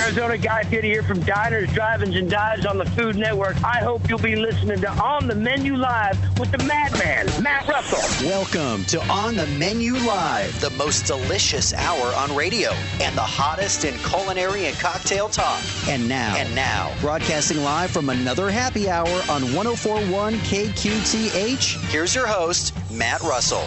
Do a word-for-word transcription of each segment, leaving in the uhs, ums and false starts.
Arizona. Guy Fieri here from Diners, Drive-Ins, and Dives on the Food Network. I hope you'll be listening to On the Menu Live with the madman, Matt Russell. Welcome to On the Menu Live, the most delicious hour on radio and the hottest in culinary and cocktail talk. And now, and now, broadcasting live from another happy hour on one oh four point one K Q T H. Here's your host, Matt Russell.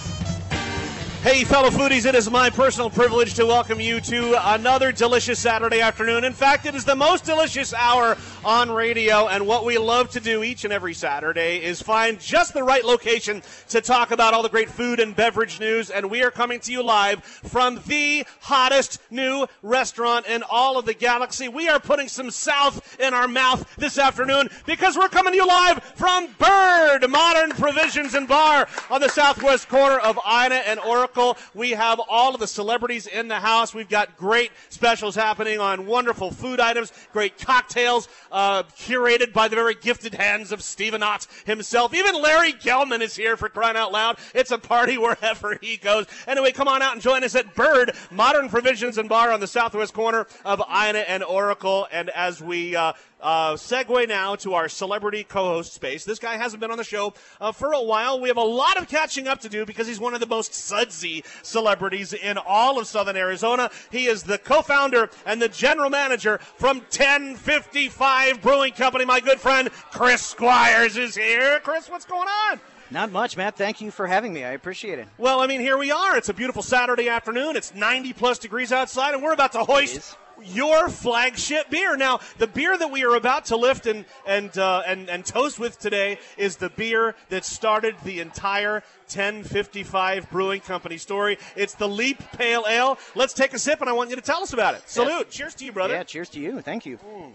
Hey, fellow foodies, it is my personal privilege to welcome you to another delicious Saturday afternoon. In fact, it is the most delicious hour on radio, and what we love to do each and every Saturday is find just the right location to talk about all the great food and beverage news, and we are coming to you live from the hottest new restaurant in all of the galaxy. We are putting some South in our mouth this afternoon because we're coming to you live from Bird Modern Provisions and Bar on the southwest corner of Ina and Oracle. We have all of the celebrities in the house. We've got great specials happening on wonderful food items, great cocktails, uh, curated by the very gifted hands of Stephen Ott himself. Even Larry Gelman is here, for crying out loud. It's a party wherever he goes. Anyway, come on out and join us at Bird Modern Provisions and Bar on the southwest corner of Ina and Oracle. And as we uh, Uh, segue now to our celebrity co-host space. This guy hasn't been on the show uh, for a while. We have a lot of catching up to do because he's one of the most sudsy celebrities in all of Southern Arizona. He is the co-founder and the general manager from ten fifty-five Brewing Company. My good friend Chris Squires is here. Chris, what's going on? Not much, Matt. Thank you for having me. I appreciate it. Well, I mean, here we are. It's a beautiful Saturday afternoon. It's ninety plus degrees outside, and we're about to hoist your flagship beer. Now, the beer that we are about to lift and and uh, and and toast with today is the beer that started the entire ten fifty-five Brewing Company story. It's the Leap Pale Ale. Let's take a sip, and I want you to tell us about it. Salute. Yeah. Cheers to you, brother. Yeah, cheers to you. Thank you. Mm.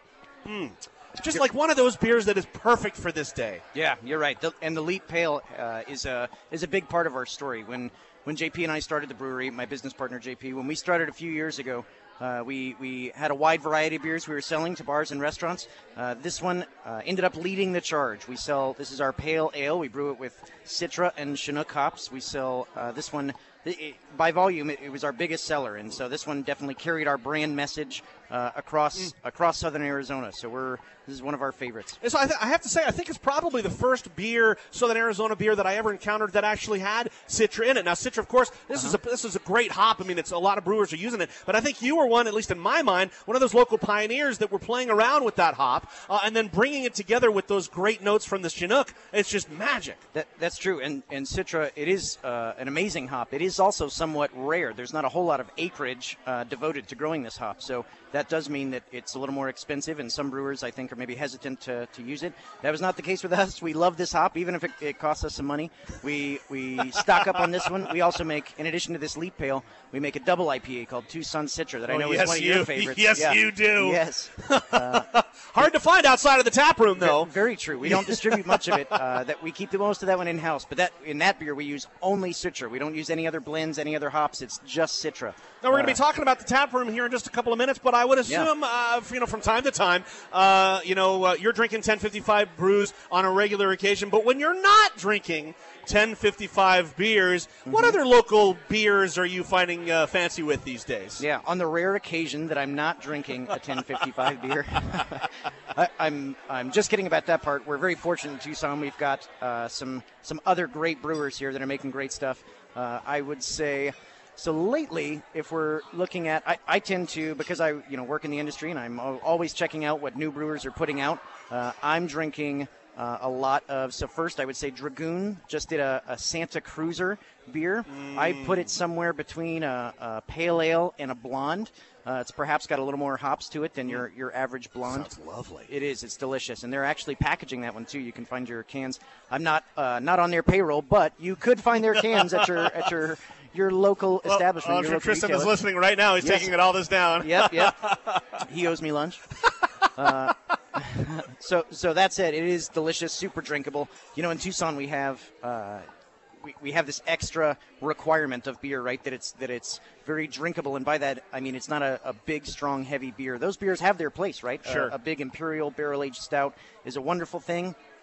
Mm. Just like one of those beers that is perfect for this day. Yeah, you're right. The, and the Leap Pale uh, is a is a big part of our story. When when J P and I started the brewery, my business partner J P, when we started a few years ago, Uh, we, we had a wide variety of beers we were selling to bars and restaurants. Uh, this one uh, ended up leading the charge. We sell, this is our pale ale. We brew it with Citra and Chinook hops. We sell uh, this one, it, it, by volume, it, it was our biggest seller. And so this one definitely carried our brand message uh, across mm. across Southern Arizona. So we're this is one of our favorites. And so I, th- I have to say, I think it's probably the first beer, Southern Arizona beer, that I ever encountered that actually had Citra in it. Now, Citra, of course, this uh-huh. is a this is a great hop. I mean, it's a lot of brewers are using it, but I think you were one, at least in my mind, one of those local pioneers that were playing around with that hop uh, and then bringing it together with those great notes from the Chinook. It's just magic. That that's true, and and Citra, it is uh, an amazing hop. It is also somewhat rare. There's not a whole lot of acreage uh, devoted to growing this hop, so that does mean that it's a little more expensive, and some brewers, I think, are maybe hesitant to, to use it. That was not the case with us. We love this hop, even if it, it costs us some money. We we stock up on this one. We also make, in addition to this Leap Pale, we make a double I P A called Tucson Citra that I know oh, yes, is one you. of your favorites. Yes, yeah. you do. Yes. Uh, Hard to find outside of the tap room, though. Very true. We don't distribute much of it. Uh, that we keep the most of that one in-house. But that in that beer, we use only Citra. We don't use any other blends, any other hops. It's just Citra. Now, we're going to uh, be talking about the tap room here in just a couple of minutes, but I would assume, yeah. uh, you know, from time to time, uh, you know, uh, you're drinking ten fifty-five brews on a regular occasion, but when you're not drinking ten fifty-five beers, mm-hmm. what other local beers are you finding uh, fancy with these days? Yeah, on the rare occasion that I'm not drinking a ten fifty-five beer, I, I'm I'm just kidding about that part. We're very fortunate in Tucson. We've got uh, some some other great brewers here that are making great stuff. Uh, I would say. So lately, if we're looking at, I, I tend to, because I you know work in the industry and I'm always checking out what new brewers are putting out, uh, I'm drinking uh, a lot of, so first I would say Dragoon just did a, a Santa Cruiser beer. Mm. I put it somewhere between a, a pale ale and a blonde. Uh, it's perhaps got a little more hops to it than your, your average blonde. Sounds lovely. It is. It's delicious. And they're actually packaging that one, too. You can find your cans. I'm not uh, not on their payroll, but you could find their cans at your at your your local well, establishment. I'm your sure local Tristan retailer. is listening right now. He's yes. taking it all this down. Yep, yep. He owes me lunch. Uh, so so that's it. It is delicious, super drinkable. You know, in Tucson we have uh, we, we have this extra requirement of beer, right? That it's that it's very drinkable, and by that I mean it's not a, a big, strong, heavy beer. Those beers have their place, right? Sure. A, a big imperial barrel-aged stout is a wonderful thing.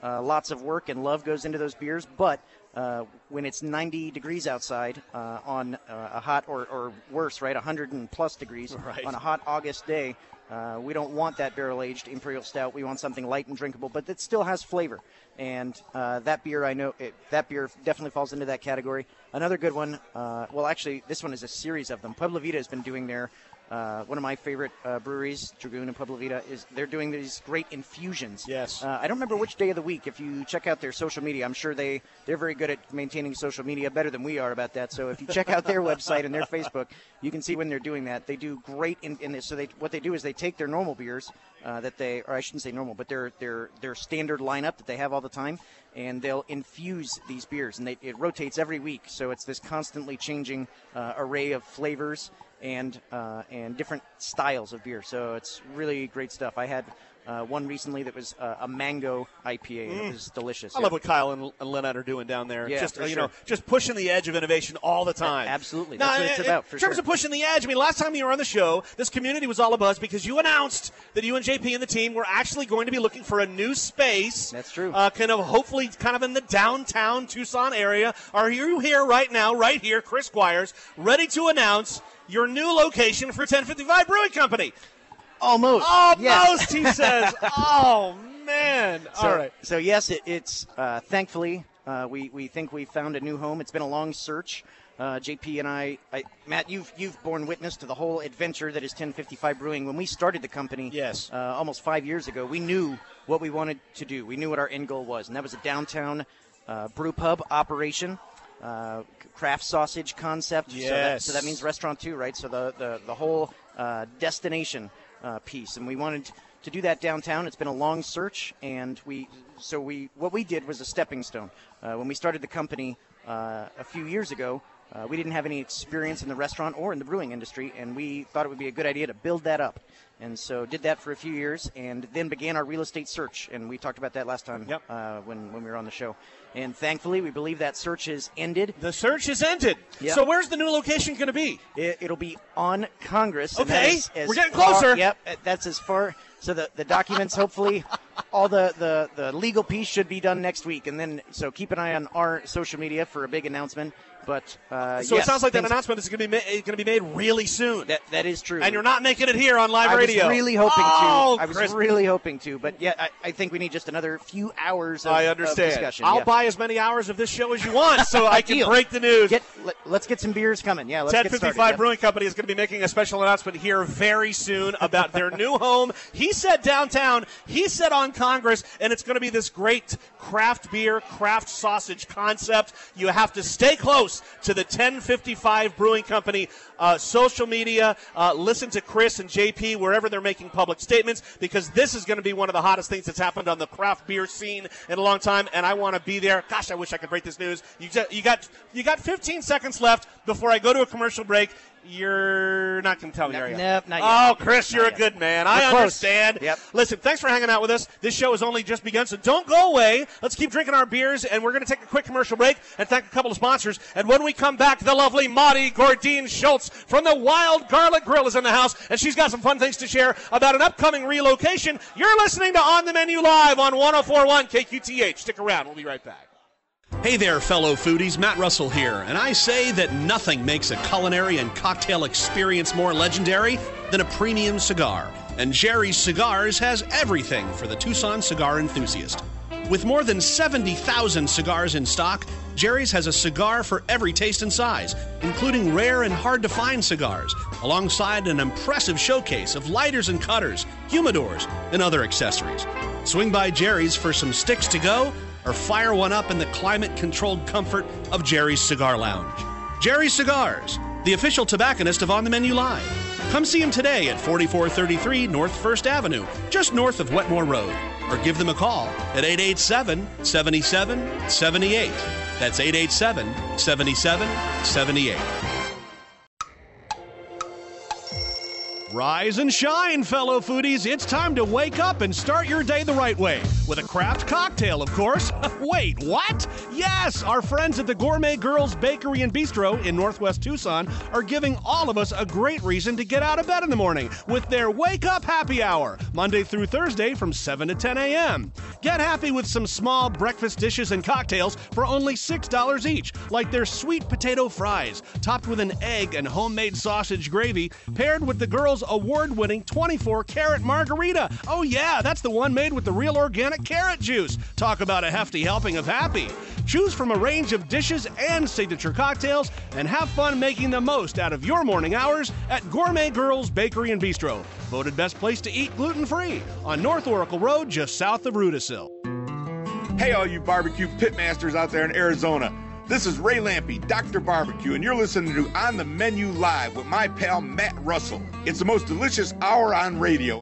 Uh, lots of work and love goes into those beers, but uh, when it's ninety degrees outside uh, on uh, a hot, or, or worse, right, one hundred and plus degrees right. on a hot August day, uh, we don't want that barrel-aged Imperial Stout. We want something light and drinkable, but that still has flavor. And uh, that beer, I know, it, that beer definitely falls into that category. Another good one, uh, well, actually, this one is a series of them. Pueblo Vita has been doing their Uh, one of my favorite uh, breweries, Dragoon and Pueblo Vita, is they're doing these great infusions. Yes. Uh, I don't remember which day of the week. If you check out their social media, I'm sure they, they're very good at maintaining social media, better than we are about that. So if you check out their website and their Facebook, you can see when they're doing that. They do great in, in this. So they, what they do is they take their normal beers uh, that they, or I shouldn't say normal, but their, their, their standard lineup that they have all the time, and they'll infuse these beers. And they, it rotates every week. So it's this constantly changing uh, array of flavors and uh, and different styles of beer. So it's really great stuff. I had uh, one recently that was uh, a mango I P A. Mm. It was delicious. I yeah. love what Kyle and, and Lynette are doing down there. Yeah, just for uh, you sure. know, just pushing the edge of innovation all the time. A- absolutely. Now, That's what it's in, about, for in terms sure. of pushing the edge, I mean, last time you were on the show, this community was all abuzz because you announced that you and J P and the team were actually going to be looking for a new space. That's true. Uh, kind of hopefully kind of in the downtown Tucson area. Are you here right now, right here, Chris Squires, ready to announce your new location for ten fifty-five Brewing Company? Almost. Almost, yes. he says. Oh, man. So, all right. So, yes, it, it's uh, thankfully uh, we, we think we found a new home. It's been a long search. Uh, J P and I, I, Matt, you've you've borne witness to the whole adventure that is ten fifty-five Brewing. When we started the company, yes, uh, almost five years ago, we knew what we wanted to do. We knew what our end goal was, and that was a downtown uh, brew pub operation, uh, craft sausage concept. Yes. So that, so that means restaurant too, right? So the the the whole uh, destination uh, piece, and we wanted to do that downtown. It's been a long search, and we so we what we did was a stepping stone. Uh, when we started the company uh, a few years ago. Uh, we didn't have any experience in the restaurant or in the brewing industry, and we thought it would be a good idea to build that up. And so did that for a few years, and then began our real estate search. And we talked about that last time yep. uh, when, when we were on the show. And thankfully, we believe that search has ended. The search has ended. Yep. So where's the new location going to be? It, it'll be on Congress. and Okay, that is as we're getting far- closer. Yep, that's as far. So the, the documents, hopefully, all the, the, the legal piece should be done next week. And then, so keep an eye on our social media for a big announcement. But uh, so yes, it sounds like that things- announcement is going to be ma- going to be made really soon. That that is true. And you're not making it here on live I radio. was really hoping oh, to. I was Chris. really hoping to. But yeah, I, I think we need just another few hours of, I understand. of discussion. I'll yeah. buy as many hours of this show as you want so I can Deal. break the news. Get, let, let's get some beers coming. Yeah, let's ten get fifty-five started. Yep. Brewing Company is going to be making a special announcement here very soon about their new home. He said downtown. He said on Congress, and it's going to be this great craft beer, craft sausage concept. You have to stay close to the ten fifty-five Brewing Company uh, social media. Uh, listen to Chris and J P wherever they're making public statements, because this is going to be one of the hottest things that's happened on the craft beer scene in a long time, and I want to be there. Gosh, I wish I could break this news. You got, you got, you got fifteen seconds left before I go to a commercial break. You're not going to tell me, No, are you? nope, not yet. Oh, Chris, Not you're yet. a good man. We're I close. understand. Yep. Listen, thanks for hanging out with us. This show has only just begun, so don't go away. Let's keep drinking our beers, and we're going to take a quick commercial break and thank a couple of sponsors. And when we come back, the lovely Maudie Gordine Schultz from the Wild Garlic Grill is in the house, and she's got some fun things to share about an upcoming relocation. You're listening to On the Menu Live on one oh four point one K Q T H. Stick around. We'll be right back. Hey there, fellow foodies. Matt Russell here, and I say that nothing makes a culinary and cocktail experience more legendary than a premium cigar. And Jerry's Cigars has everything for the Tucson cigar enthusiast. With more than seventy thousand cigars in stock, Jerry's has a cigar for every taste and size, including rare and hard-to-find cigars, alongside an impressive showcase of lighters and cutters, humidors, and other accessories. Swing by Jerry's for some sticks to go, or fire one up in the climate-controlled comfort of Jerry's Cigar Lounge. Jerry's Cigars, the official tobacconist of On the Menu Live. Come see him today at forty-four thirty-three North First Avenue, just north of Wetmore Road, or give them a call at eight eight seven, seven seven seven eight. That's eight eight seven, seven seven seven eight. Rise and shine, fellow foodies. It's time to wake up and start your day the right way. with a craft cocktail, of course. Wait, what? Yes, our friends at the Gourmet Girls Bakery and Bistro in Northwest Tucson are giving all of us a great reason to get out of bed in the morning with their Wake Up Happy Hour, Monday through Thursday from seven to ten a.m. Get happy with some small breakfast dishes and cocktails for only six dollars each, like their sweet potato fries, topped with an egg and homemade sausage gravy, paired with the girls' award-winning twenty-four karat margarita. Oh yeah, that's the one made with the real organic carrot juice. Talk about a hefty helping of happy. Choose from a range of dishes and signature cocktails and have fun making the most out of your morning hours at Gourmet Girls Bakery and Bistro. Voted best place to eat gluten-free on North Oracle Road, just south of Rudisill. Hey, all you barbecue pitmasters out there in Arizona. This is Ray Lampe, Doctor Barbecue, and you're listening to On the Menu Live with my pal Matt Russell. It's the most delicious hour on radio.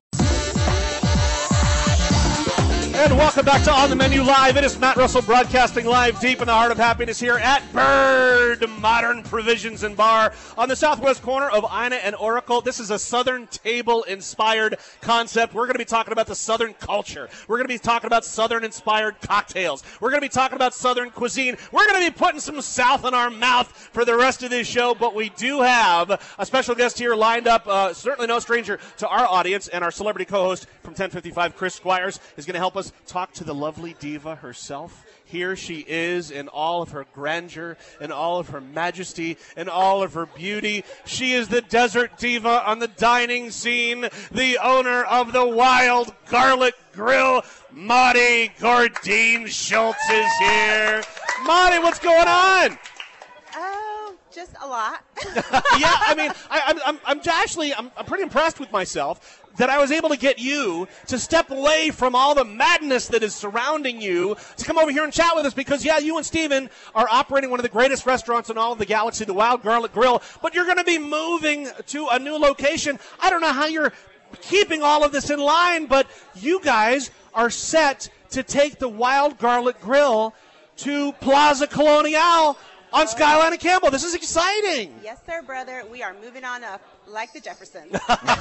And welcome back to On the Menu Live. It is Matt Russell broadcasting live deep in the heart of happiness here at Bird Modern Provisions and Bar on the southwest corner of Ina and Oracle. This is a Southern table-inspired concept. We're going to be talking about the Southern culture. We're going to be talking about Southern-inspired cocktails. We're going to be talking about Southern cuisine. We're going to be putting some South in our mouth for the rest of this show, but we do have a special guest here lined up, uh, certainly no stranger to our audience, and our celebrity co-host from ten fifty-five, Chris Squires, is going to help us talk to the lovely diva herself. Here she is in all of her grandeur, in all of her majesty, in all of her beauty. She is the desert diva on the dining scene, the owner of the Wild Garlic Grill. Monty Gordine Schultz is here. Monty, what's going on? Oh, just a lot. Yeah, I mean, I, I'm, I'm, I'm actually, I'm, I'm pretty impressed with myself that I was able to get you to step away from all the madness that is surrounding you to come over here and chat with us because, yeah, you and Steven are operating one of the greatest restaurants in all of the galaxy, the Wild Garlic Grill, but you're going to be moving to a new location. I don't know how you're keeping all of this in line, but you guys are set to take the Wild Garlic Grill to Plaza Colonial on Skyline and Campbell. This is exciting. Yes, sir, brother. We are moving on up like the Jeffersons.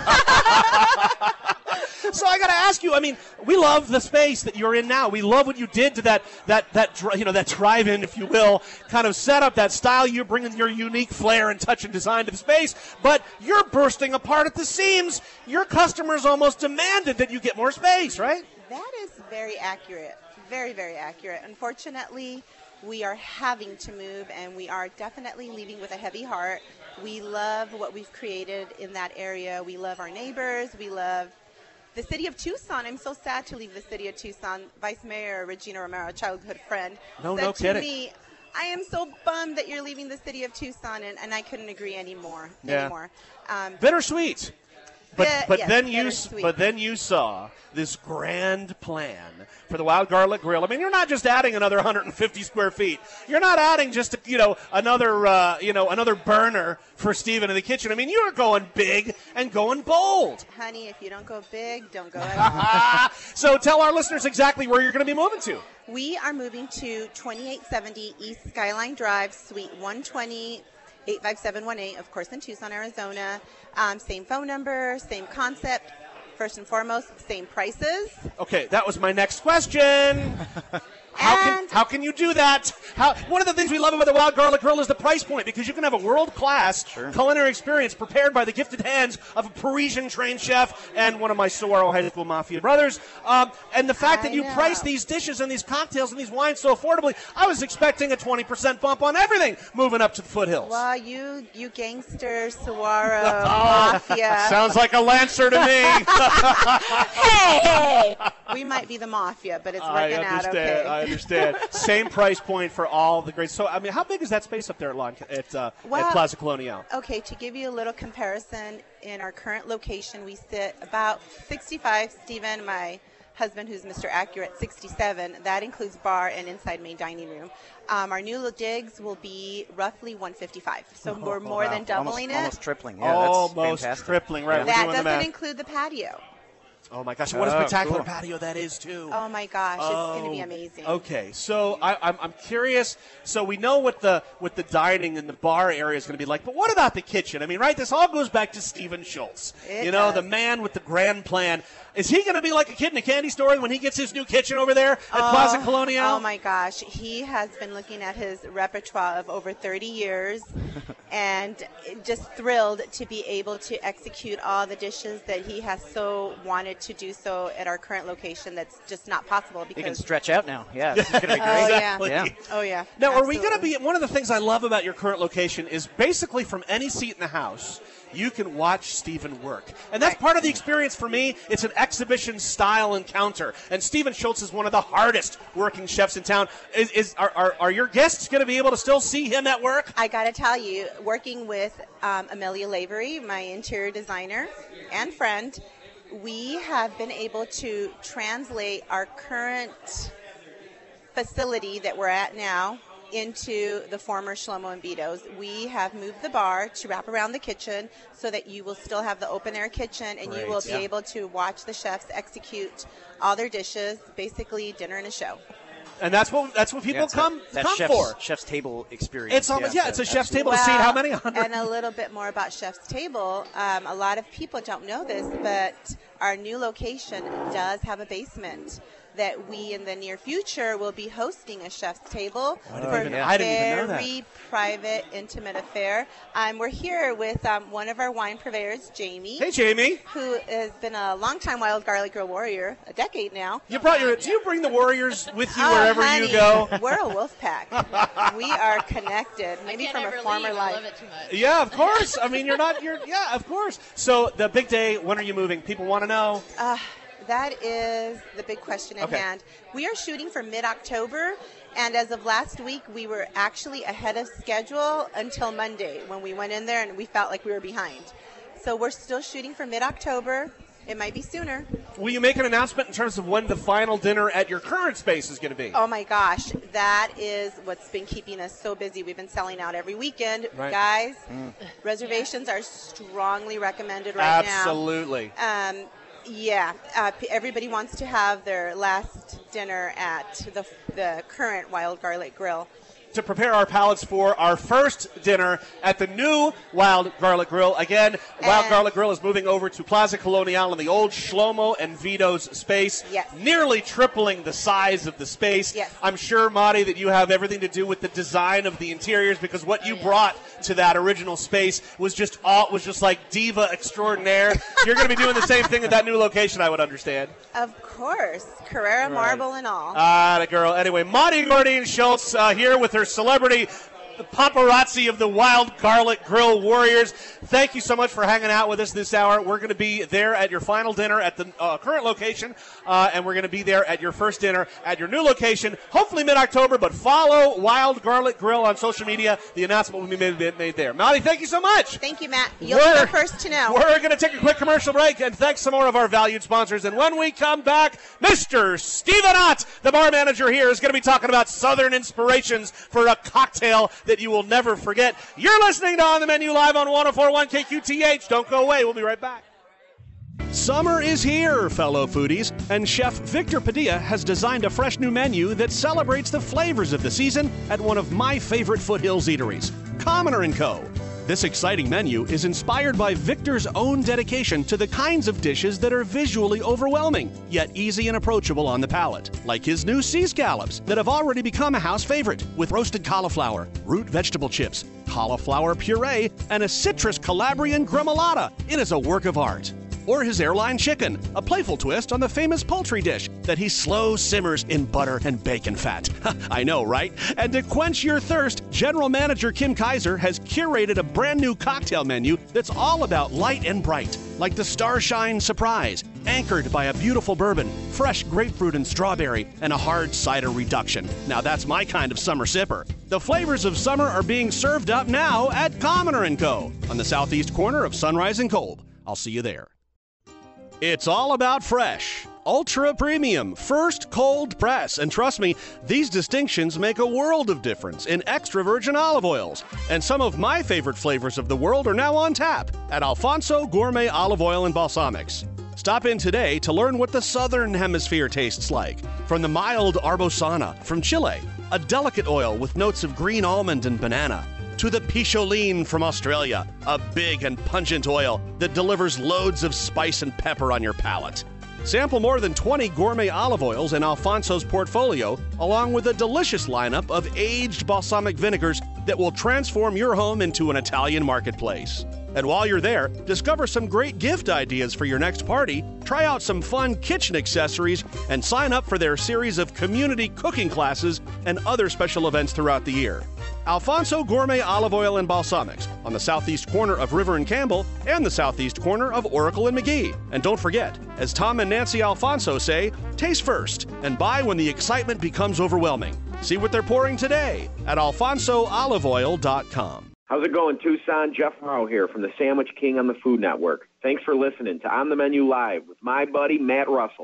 So I got to ask you, I mean, we love the space that you're in now. We love what you did to that, that, that, you know, that drive-in, if you will, kind of setup, that style. You're bringing your unique flair and touch and design to the space, but you're bursting apart at the seams. Your customers almost demanded that you get more space, right? That is very accurate. Very, very accurate. Unfortunately, we are having to move, and we are definitely leaving with a heavy heart. We love what we've created in that area. We love our neighbors. We love the city of Tucson. I'm so sad to leave the city of Tucson. Vice Mayor Regina Romero, childhood friend, no, said no to kidding. me, I am so bummed that you're leaving the city of Tucson, and, and I couldn't agree anymore. Yeah. anymore. Um, Bittersweet. But Yeah, but yes, then you bittersweet. but then you saw this grand plan for the Wild Garlic Grill. I mean, you're not just adding another one hundred fifty square feet. You're not adding just you know another uh, you know another burner for Steven in the kitchen. I mean, you are going big and going bold. honey, if you don't go big, don't go at all. So tell our listeners exactly where you're going to be moving to. We are moving to twenty-eight seventy East Skyline Drive, Suite one twenty, eight five seven one eight, of course, in Tucson, Arizona. Um, same phone number, same concept. First and foremost, same prices. Okay, that was my next question. How can, And- how can you do that? How, one of the things we love about the Wild Garlic Grill is the price point, because you can have a world-class culinary experience prepared by the gifted hands of a Parisian-trained chef and one of my Saguaro High School Mafia brothers. Um, and the fact I that you know. price these dishes and these cocktails and these wines so affordably, I was expecting a twenty percent bump on everything moving up to the foothills. Well, you you gangsters, Saguaro, Mafia. Sounds like a Lancer to me. Hey! We might be the Mafia, but it's I working out understand. okay. I understand. Same price point for all the great. So, I mean, how big is that space up there at, Lon, at, uh, Well- at Plaza Colonial? Okay, to give you a little comparison, in our current location, we sit about sixty-five. Stephen, my husband, who's Mister Accurate, sixty-seven. That includes bar and inside main dining room. Um, our new digs will be roughly one fifty-five. So we're more Wow, than doubling almost, it. Almost tripling. Yeah, Almost that's fantastic. tripling, right? Yeah. We're that doing the doesn't math. include the patio. Oh, my gosh. What a Oh, spectacular cool. patio that is, too. Oh my gosh, it's going to be Oh, amazing. Okay, so I, I'm, I'm curious. So we know what the what the dining and the bar area is going to be like, but what about the kitchen? I mean, right? This all goes back to Stephen Schultz. It you know, does. the man with the grand plan. Is he going to be like a kid in a candy store when he gets his new kitchen over there at Oh, Plaza Colonial? Oh my gosh, he has been looking at his repertoire of over thirty years and just thrilled to be able to execute all the dishes that he has so wanted to do so at our current location. That's just not possible You can because stretch out now. Yeah, this is going to be great. Oh, Exactly. yeah. Yeah. Oh yeah. Now, are we going to absolutely. be? One of the things I love about your current location is basically from any seat in the house, you can watch Stephen work. And that's Right. part of the experience for me. It's an exhibition style encounter. And Stephen Schultz is one of the hardest working chefs in town. Is, is are, are, are your guests going to be able to still see him at work? I got to tell you, working with um, Amelia Lavery, my interior designer and friend, we have been able to translate our current facility that we're at now into the former Shlomo and Vito's. We have moved the bar to wrap around the kitchen so that you will still have the open air kitchen and Great, you will be yeah. able to watch the chefs execute all their dishes, basically dinner and a show. And that's what that's what people Yeah, it's come that, that come chef's, for. chef's table experience. It's almost yeah, it's a chef's table to seat Well, how many? one hundred And a little bit more about Chef's Table. Um, a lot of people don't know this, but our new location does have a basement that we in the near future will be hosting a Chef's Table didn't for even- a I didn't even know that. very private, intimate affair. Um, we're here with um, one of our wine purveyors, Jamie, Hey, Jamie, who has been a longtime Wild Garlic Grill warrior, a decade now. you brought your. Do you bring the Warriors with you Oh, wherever honey, you go? We're a wolf pack. We are connected, maybe I from can't a ever former leave. life. I love it too much. Yeah, of course. I mean, you're not. You're yeah, of course. So the big day. When are you moving? People want to know. Uh, that is the big question at Okay. hand. We are shooting for mid-October, and as of last week, we were actually ahead of schedule until Monday when we went in there and we felt like we were behind. So we're still shooting for mid-October. It might be sooner. Will you make an announcement in terms of when the final dinner at your current space is going to be? Oh my gosh, that is what's been keeping us so busy. We've been selling out every weekend. Right. Guys, reservations are strongly recommended right now. Absolutely. Um, yeah, uh, p- everybody wants to have their last dinner at the the current Wild Garlic Grill. To prepare our palates for our first dinner at the new Wild Garlic Grill. Again, Wild And- Garlic Grill is moving over to Plaza Colonial in the old Shlomo and Vito's space, Yes. nearly tripling the size of the space. Yes. I'm sure, Marty, that you have everything to do with the design of the interiors because what you brought to that original space was just all was just like diva extraordinaire. You're going to be doing the same thing at that new location, I would understand. Of course, Carrera marble and all. Ah, the girl. Anyway, Monty Gordine Schultz uh, here with her celebrity the paparazzi of the Wild Garlic Grill Warriors. Thank you so much for hanging out with us this hour. We're going to be there at your final dinner at the uh, current location, uh, and we're going to be there at your first dinner at your new location, hopefully mid-October, but follow Wild Garlic Grill on social media. The announcement will be made, made there. Molly, thank you so much. Thank you, Matt. You'll be the first to know. We're going to take a quick commercial break, and thanks some more of our valued sponsors. And when we come back, Mister Stephen Ott, the bar manager here, is going to be talking about Southern inspirations for a cocktail that you will never forget. You're listening to On the Menu live on one oh four point one K Q T H. Don't go away. We'll be right back. Summer is here, fellow foodies, and Chef Victor Padilla has designed a fresh new menu that celebrates the flavors of the season at one of my favorite foothills eateries, Commoner and Co. This exciting menu is inspired by Victor's own dedication to the kinds of dishes that are visually overwhelming, yet easy and approachable on the palate, like his new sea scallops that have already become a house favorite, with roasted cauliflower, root vegetable chips, cauliflower puree, and a citrus Calabrian gremolata. It is a work of art. Or his airline chicken, a playful twist on the famous poultry dish that he slow simmers in butter and bacon fat. I know, right? And to quench your thirst, General Manager Kim Kaiser has curated a brand new cocktail menu that's all about light and bright, like the Starshine Surprise, anchored by a beautiful bourbon, fresh grapefruit and strawberry, and a hard cider reduction. Now that's my kind of summer sipper. The flavors of summer are being served up now at Commoner and Co. on the southeast corner of Sunrise and Kolb. I'll see you there. It's all about fresh, ultra premium, first cold press. And trust me, these distinctions make a world of difference in extra virgin olive oils. And some of my favorite flavors of the world are now on tap at Alfonso Gourmet Olive Oil and Balsamics. Stop in today to learn what the Southern Hemisphere tastes like. From the mild Arbosana from Chile, a delicate oil with notes of green almond and banana, to the Picholine from Australia, a big and pungent oil that delivers loads of spice and pepper on your palate. Sample more than twenty gourmet olive oils in Alfonso's portfolio, along with a delicious lineup of aged balsamic vinegars that will transform your home into an Italian marketplace. And while you're there, discover some great gift ideas for your next party, try out some fun kitchen accessories, and sign up for their series of community cooking classes and other special events throughout the year. Alfonso Gourmet Olive Oil and Balsamics on the southeast corner of River and Campbell and the southeast corner of Oracle and McGee. And don't forget, as Tom and Nancy Alfonso say, taste first and buy when the excitement becomes overwhelming. See what they're pouring today at alfonso olive oil dot com. How's it going, Tucson? Jeff Morrow here from the Sandwich King on the Food Network. Thanks for listening to On the Menu Live with my buddy Matt Russell.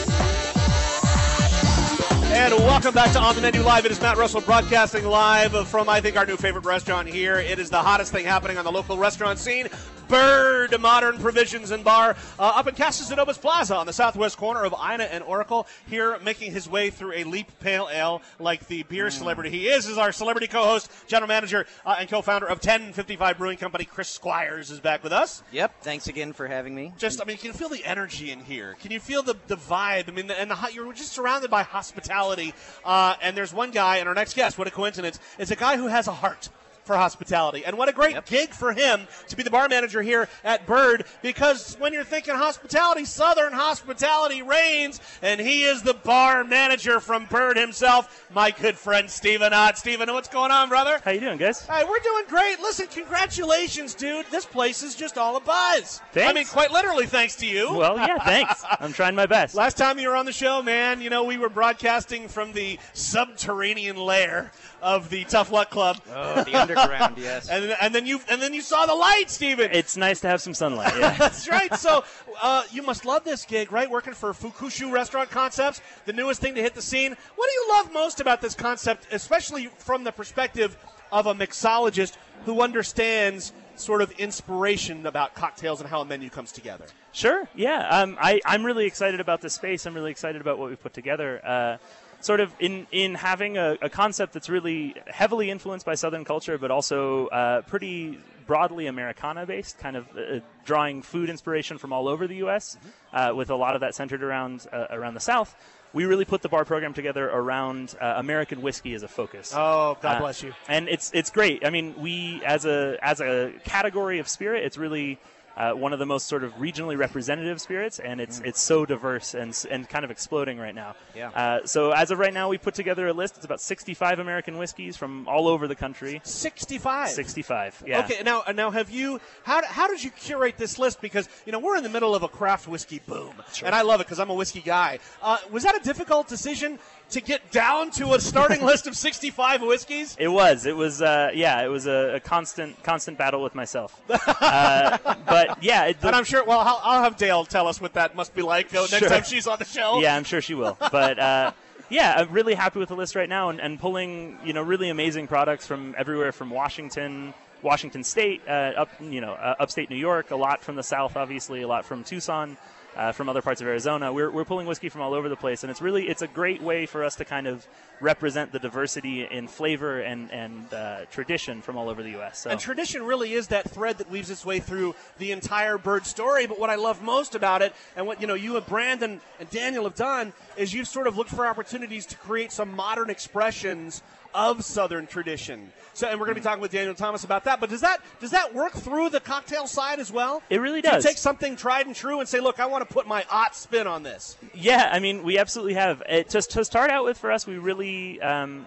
And welcome back to On the Menu Live. It is Matt Russell broadcasting live from, I think, our new favorite restaurant here. It is the hottest thing happening on the local restaurant scene. Bird Modern Provisions and Bar uh, up in Casas Novas Plaza on the southwest corner of Ina and Oracle. Here, making his way through a Leap Pale Ale like the beer mm. celebrity he is, is our celebrity co-host, general manager, uh, and co-founder of ten fifty-five Brewing Company. Chris Squires is back with us. Yep. Thanks again for having me. Just, I mean, can you feel the energy in here? Can you feel the, the vibe? I mean, the, and the, you're just surrounded by hospitality. Uh, and there's one guy, and our next guest, what a coincidence, is a guy who has a heart for hospitality. And what a great yep. gig for him to be the bar manager here at Bird, because when you're thinking hospitality, Southern hospitality reigns, and he is the bar manager from Bird himself, my good friend Stephen Ott. Stephen, what's going on, brother? How you doing, guys? Hey, we're doing great. Listen, congratulations, dude. This place is just all a buzz. Thanks. I mean, quite literally thanks to you. Well, yeah, thanks. I'm trying my best. Last time you were on the show, man, you know, we were broadcasting from the subterranean lair of the Tough Luck Club. Oh, the underground, yes. And, and then you and then you saw the light, Stephen. It's nice to have some sunlight. Yeah. That's right. So uh, you must love this gig, right? Working for Fukushu Restaurant Concepts, the newest thing to hit the scene. What do you love most about this concept, especially from the perspective of a mixologist who understands sort of inspiration about cocktails and how a menu comes together? Sure. Yeah. Um, I, I'm really excited about this space. I'm really excited about what we've put together. Uh, sort of in, in having a, a concept that's really heavily influenced by Southern culture, but also uh, pretty broadly Americana-based, kind of uh, drawing food inspiration from all over the U S, uh, with a lot of that centered around uh, around the South. We really put the bar program together around uh, American whiskey as a focus. Oh, God uh, bless you. And it's it's great. I mean, we, as a as a category of spirit, it's really Uh, one of the most sort of regionally representative spirits, and it's mm. it's so diverse and and kind of exploding right now. Yeah. Uh, so as of right now, we put together a list. It's about sixty-five American whiskeys from all over the country. sixty-five. sixty-five. Yeah. Okay. Now, now, have you? How how did you curate this list? Because you know we're in the middle of a craft whiskey boom, sure. and I love it because I'm a whiskey guy. Uh, was that a difficult decision to get down to a starting list of sixty-five whiskeys? It was. It was. Uh, yeah. It was a, a constant constant battle with myself. Uh, but yeah. It, the, and I'm sure. Well, I'll, I'll have Dale tell us what that must be like uh, next sure. time she's on the show. Yeah, I'm sure she will. But uh, yeah, I'm really happy with the list right now, and, and pulling you know really amazing products from everywhere, from Washington, Washington State, uh, up you know uh, upstate New York, a lot from the South, obviously, a lot from Tucson. Uh, from other parts of Arizona. We're we're pulling whiskey from all over the place, and it's really it's a great way for us to kind of represent the diversity in flavor and and uh, tradition from all over the U S. So. And tradition really is that thread that weaves its way through the entire Bird story. But what I love most about it, and what you know you and Brandon and Daniel have done, is you've sort of looked for opportunities to create some modern expressions of Southern tradition. So, and we're going to be talking with Daniel Thomas about that. But does that does that work through the cocktail side as well? It really does. does. Do you take something tried and true and say, look, I want to put my Ott spin on this? Yeah, I mean, we absolutely have. It, just to start out with, for us, we really, um,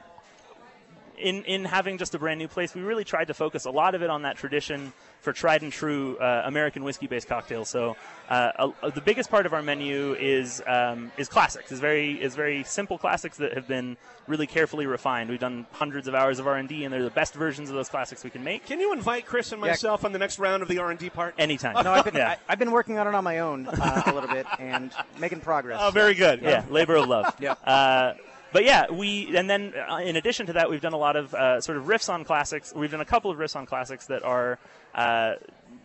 in in having just a brand new place, we really tried to focus a lot of it on that tradition for tried and true uh, American whiskey-based cocktails. So uh, uh, the biggest part of our menu is um, is classics. Is very is very simple classics that have been really carefully refined. We've done hundreds of hours of R and D, and they're the best versions of those classics we can make. Can you invite Chris and myself yeah. on the next round of the R and D part? Anytime. No, I've been, yeah. I, I've been working on it on my own uh, a little bit and making progress. Oh, very good. Yeah, yeah. Labor of love. Yeah. Uh, But yeah, we and then uh, in addition to that, we've done a lot of uh, sort of riffs on classics. We've done a couple of riffs on classics that are uh,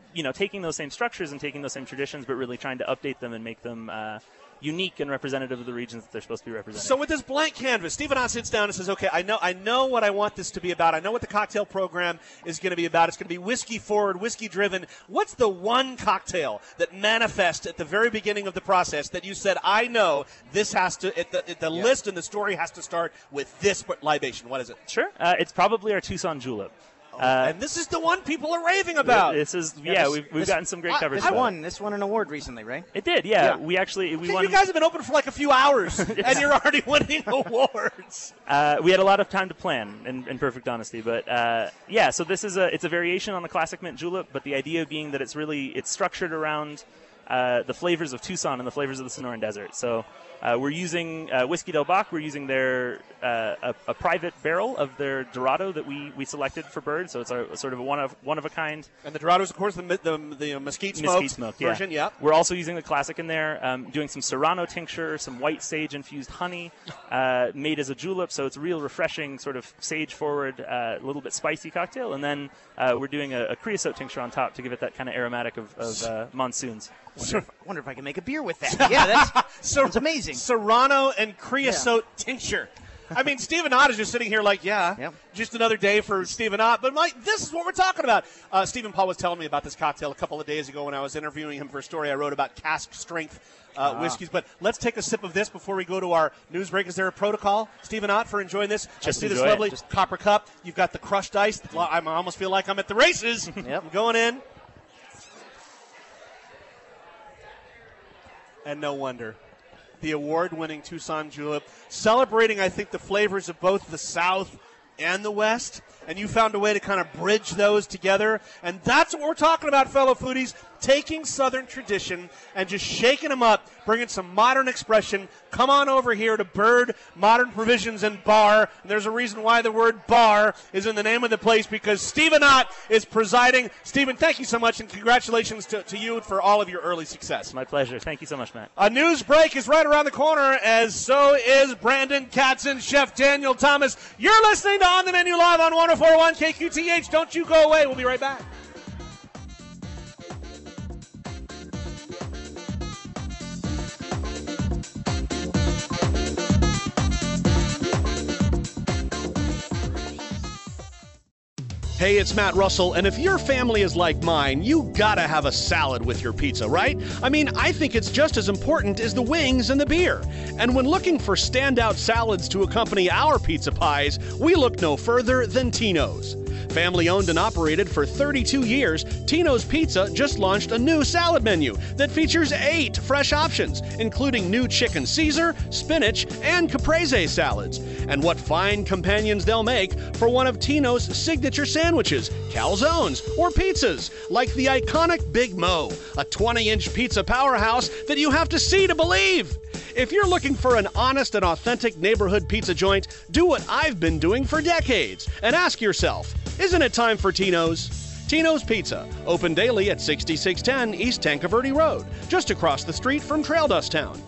you know, taking those same structures and taking those same traditions, but really trying to update them and make them uh, unique and representative of the regions that they're supposed to be representing. So with this blank canvas, Stephen Ott sits down and says, okay, I know I know what I want this to be about. I know what the cocktail program is going to be about. It's going to be whiskey forward, whiskey driven. What's the one cocktail that manifests at the very beginning of the process that you said, I know this has to, it, the, it, the yeah. list and the story has to start with this libation? What is it? Sure. Uh, it's probably our Tucson Julep. Uh, and this is the one people are raving about. This is yeah, yeah this, we've, we've this, gotten some great uh, coverage. This won this won an award recently, right? It did, yeah. yeah. We actually we okay, won. You guys have been open for like a few hours, and you're already winning awards. Uh, we had a lot of time to plan, in, in perfect honesty, but uh, yeah. So this is a it's a variation on the classic mint julep, but the idea being that it's really it's structured around uh, the flavors of Tucson and the flavors of the Sonoran Desert. So. Uh, we're using uh, Whiskey Del Bach. We're using their uh, a, a private barrel of their Dorado that we, we selected for Bird. So it's a, sort of a one of one of a kind. And the Dorado is, of course, the the, the mesquite smoked mesquite smoke version. Yeah. yeah. We're also using the classic in there. Um, doing some Serrano tincture, some white sage infused honey, uh, made as a julep. So it's a real refreshing, sort of sage forward, a uh, little bit spicy cocktail. And then uh, we're doing a, a creosote tincture on top to give it that kind of aromatic of, of uh, monsoons. Wonder if, wonder if I can make a beer with that. Yeah, that's sounds amazing. Serrano and creosote yeah. tincture. I mean, Stephen Ott is just sitting here like, yeah, yep. just another day for Stephen Ott. But, Mike, this is what we're talking about. Uh, Stephen Paul was telling me about this cocktail a couple of days ago when I was interviewing him for a story I wrote about cask-strength uh, ah. whiskeys. But let's take a sip of this before we go to our news break. Is there a protocol, Stephen Ott, for enjoying this? Just I see enjoy this lovely it. Just copper cup. You've got the crushed ice. I almost feel like I'm at the races. Yep. I'm going in. And no wonder. The award-winning Tucson Julep, celebrating, I think, the flavors of both the South and the West. And you found a way to kind of bridge those together. And that's what we're talking about, fellow foodies, taking Southern tradition and just shaking them up, bringing some modern expression. Come on over here to Bird Modern Provisions and Bar. And there's a reason why the word bar is in the name of the place, because Stephen Ott is presiding. Stephen, thank you so much, and congratulations to, to you for all of your early success. My pleasure. Thank you so much, Matt. A news break is right around the corner, as so is Brandon Katzen, Chef Daniel Thomas. You're listening to On the Menu Live on one oh four point one K Q T H. Don't you go away. We'll be right back. Hey, it's Matt Russell, and if your family is like mine, you gotta have a salad with your pizza, right? I mean, I think it's just as important as the wings and the beer. And when looking for standout salads to accompany our pizza pies, we look no further than Tino's. Family owned and operated for thirty-two years, Tino's Pizza just launched a new salad menu that features eight fresh options, including new chicken Caesar, spinach, and caprese salads. And what fine companions they'll make for one of Tino's signature sandwiches, calzones, or pizzas, like the iconic Big Mo, a twenty-inch pizza powerhouse that you have to see to believe. If you're looking for an honest and authentic neighborhood pizza joint, do what I've been doing for decades and ask yourself, isn't it time for Tino's? Tino's Pizza, open daily at sixty-six ten East Tancaverde Road, just across the street from Trail Dust Town.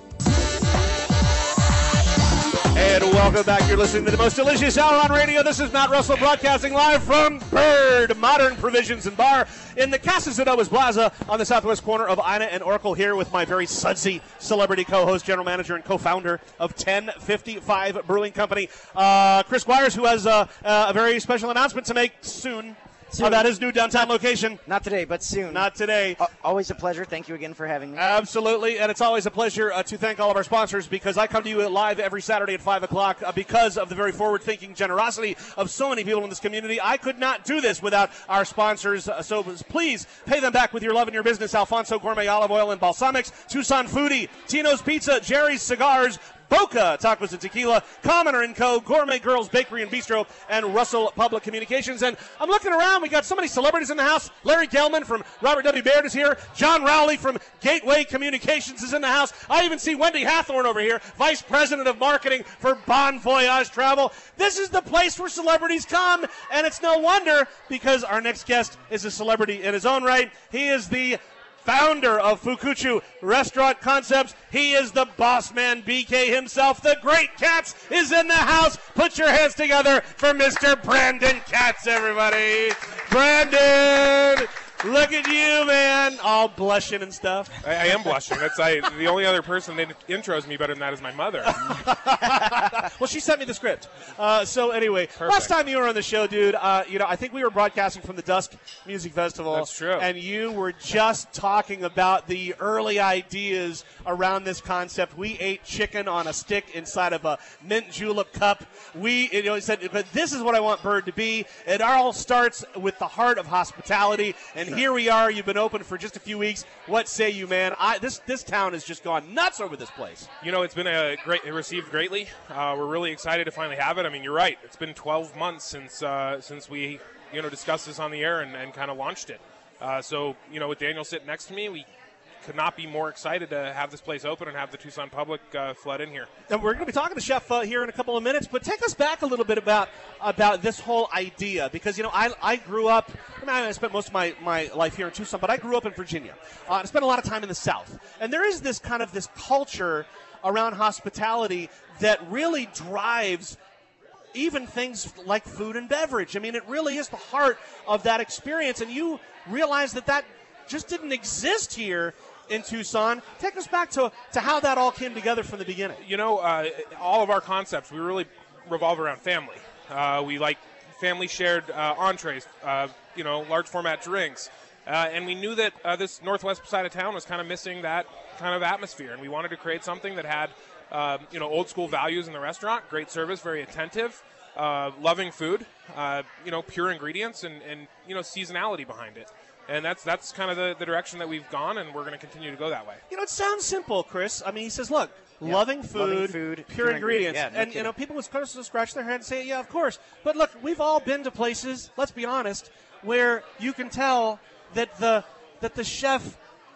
And welcome back. You're listening to the most delicious hour on radio. This is Matt Russell broadcasting live from Bird Modern Provisions and Bar in the Casa Sonobas Plaza on the southwest corner of Ina and Oracle, here with my very sudsy celebrity co-host, general manager, and co-founder of ten fifty-five Brewing Company, uh, Chris Squires, who has uh, uh, a very special announcement to make soon. Soon. About his new downtown location. Not today, but soon. Not today. Uh, always a pleasure. Thank you again for having me. Absolutely, and it's always a pleasure uh, to thank all of our sponsors, because I come to you live every Saturday at five o'clock uh, because of the very forward-thinking generosity of so many people in this community. I could not do this without our sponsors, uh, so please pay them back with your love and your business. Alfonso Gourmet Olive Oil and Balsamics, Tucson Foodie, Tino's Pizza, Jerry's Cigars, Boca Tacos and Tequila, Commoner and Co., Gourmet Girls Bakery and Bistro, and Russell Public Communications. And I'm looking around. We got so many celebrities in the house. Larry Gelman from Robert W. Baird is here. John Rowley from Gateway Communications is in the house. I even see Wendy Hathorn over here, Vice President of Marketing for Bon Voyage Travel. This is the place where celebrities come, and it's no wonder, because our next guest is a celebrity in his own right. He is the founder of Fukuchu Restaurant Concepts. He is the boss man, B K himself. The Great Katz is in the house. Put your hands together for Mister Brandon Katz, everybody. Brandon, Look at you, man, all blushing and stuff. I, I am blushing. That's I. The only other person that intros me better than that is my mother. Well, she sent me the script. Uh, so anyway, Perfect. Last time you were on the show, dude, uh, you know, I think we were broadcasting from the Dusk Music Festival. That's true. And you were just talking about the early ideas around this concept. We ate chicken on a stick inside of a mint julep cup. We, you know, he said, but this is what I want Bird to be. It all starts with the heart of hospitality, and sure. Here we are. You've been open for just a few weeks. What say you, man? I, this this town has just gone nuts over this place. You know, it's been a great received greatly. Uh, we're really excited to finally have it. I mean, you're right. It's been twelve months since uh, since we, you know, discussed this on the air and, and kind of launched it. Uh, so, you know, with Daniel sitting next to me, we could not be more excited to have this place open and have the Tucson public uh, flood in here. And we're going to be talking to Chef uh, here in a couple of minutes, but take us back a little bit about about this whole idea, because, you know, I I grew up, I mean, I spent most of my, my life here in Tucson, but I grew up in Virginia. Uh, I spent a lot of time in the South. And there is this kind of this culture around hospitality that really drives even things like food and beverage. I mean, it really is the heart of that experience, and you realize that that just didn't exist here in Tucson. Take us back to to how that all came together from the beginning. You know, uh, all of our concepts, we really revolve around family. Uh, we like family shared uh, entrees, uh, you know, large format drinks. Uh, and we knew that uh, this northwest side of town was kind of missing that kind of atmosphere. And we wanted to create something that had, uh, you know, old school values in the restaurant, great service, very attentive, uh, loving food, uh, you know, pure ingredients and, and, you know, seasonality behind it. And that's that's kind of the, the direction that we've gone, and we're going to continue to go that way. You know, it sounds simple, Chris. I mean, he says, look, yeah. loving, food, loving food, pure, pure ingredients. Yeah, no and, kidding. you know, people would sort of scratch their head and say, yeah, of course. But look, we've all been to places, let's be honest, where you can tell that the that the chef,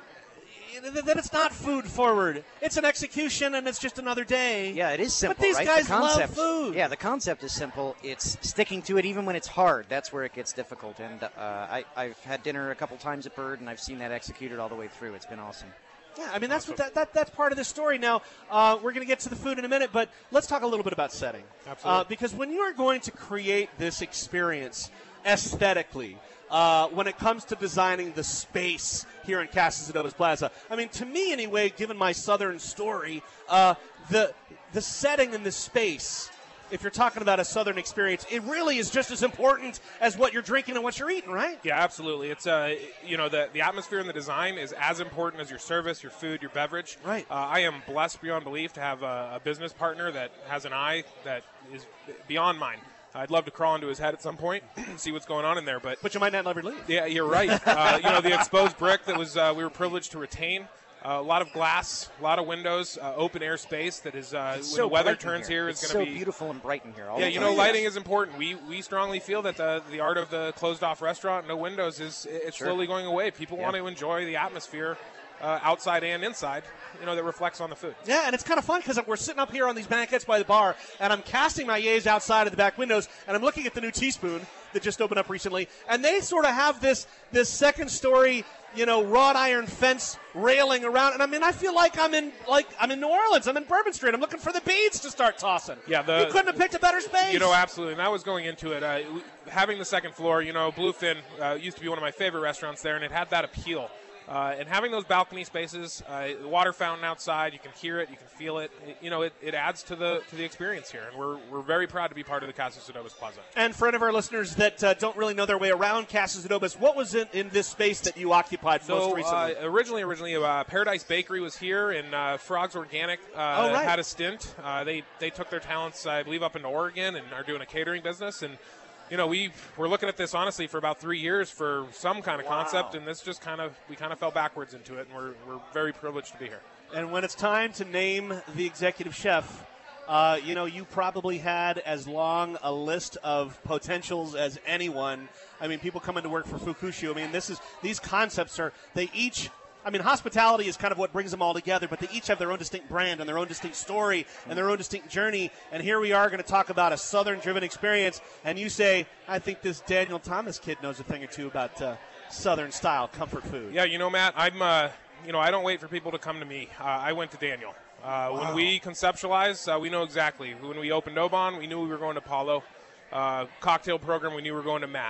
that it's not food forward. It's an execution, and it's just another day. Yeah, it is simple, But these right? guys the concept, love food. Yeah, the concept is simple. It's sticking to it even when it's hard. That's where it gets difficult. And uh, I, I've had dinner a couple times at Bird, and I've seen that executed all the way through. It's been awesome. Yeah, I mean, that's what that, that that's part of the story. Now, uh, we're going to get to the food in a minute, but let's talk a little bit about setting. Absolutely. Uh, because when you are going to create this experience aesthetically, Uh, when it comes to designing the space here in Casas Adobes Plaza, I mean, to me anyway, given my southern story, uh, the the setting and the space, if you're talking about a southern experience, it really is just as important as what you're drinking and what you're eating, right? Yeah, absolutely. It's uh, you know, the the atmosphere and the design is as important as your service, your food, your beverage. Right. Uh, I am blessed beyond belief to have a, a business partner that has an eye that is beyond mine. I'd love to crawl into his head at some point and see what's going on in there, but but you might not ever leave. Yeah, you're right. uh, you know, the exposed brick that was uh, we were privileged to retain. Uh, a lot of glass, a lot of windows, uh, open air space that is uh, when so the weather bright in turns here, here it's is going to so be beautiful and bright in here. All yeah, the you time. know, lighting is important. We we strongly feel that the the art of the closed off restaurant, no windows, is it's Sure. slowly going away. People Yeah. want to enjoy the atmosphere. Uh, outside and inside, you know, that reflects on the food. Yeah, and it's kind of fun because we're sitting up here on these banquets by the bar, and I'm casting my gaze outside of the back windows, and I'm looking at the new Teaspoon that just opened up recently, and they sort of have this this second story, you know, wrought iron fence railing around, and I mean, I feel like I'm in like I'm in New Orleans. I'm in Bourbon Street. I'm looking for the beads to start tossing. Yeah, the, you couldn't have picked a better space. You know, absolutely. And I was going into it, uh, having the second floor. You know, Bluefin uh, used to be one of my favorite restaurants there, and it had that appeal. Uh, and having those balcony spaces, uh, the water fountain outside, you can hear it, you can feel it. it you know, it, it adds to the to the experience here, and we're we're very proud to be part of the Casas Adobes Plaza. And for any of our listeners that uh, don't really know their way around Casas Adobes, what was in, in this space that you occupied so, most recently? Uh, originally, originally, uh, Paradise Bakery was here, and uh, Frogs Organic uh, oh, right. had a stint. Uh, they they took their talents, I believe, up into Oregon, and are doing a catering business. And you know, we we're looking at this honestly for about three years for some kind of wow. concept, and this just kind of we kind of fell backwards into it, and we're we're very privileged to be here. And when it's time to name the executive chef, uh, you know, you probably had as long a list of potentials as anyone. I mean, people come into work for Fukushu. I mean, this is these concepts are they each. I mean, hospitality is kind of what brings them all together, but they each have their own distinct brand and their own distinct story and their own distinct journey. And here we are going to talk about a Southern-driven experience. And you say, I think this Daniel Thomas kid knows a thing or two about uh, Southern-style comfort food. Yeah, you know, Matt, I'm, uh, you know, I don't wait for people to come to me. Uh, I went to Daniel. Uh, wow. When we conceptualized, uh, we know exactly. When we opened Oban, we knew we were going to Paulo. Uh, cocktail program, we knew we were going to Matt.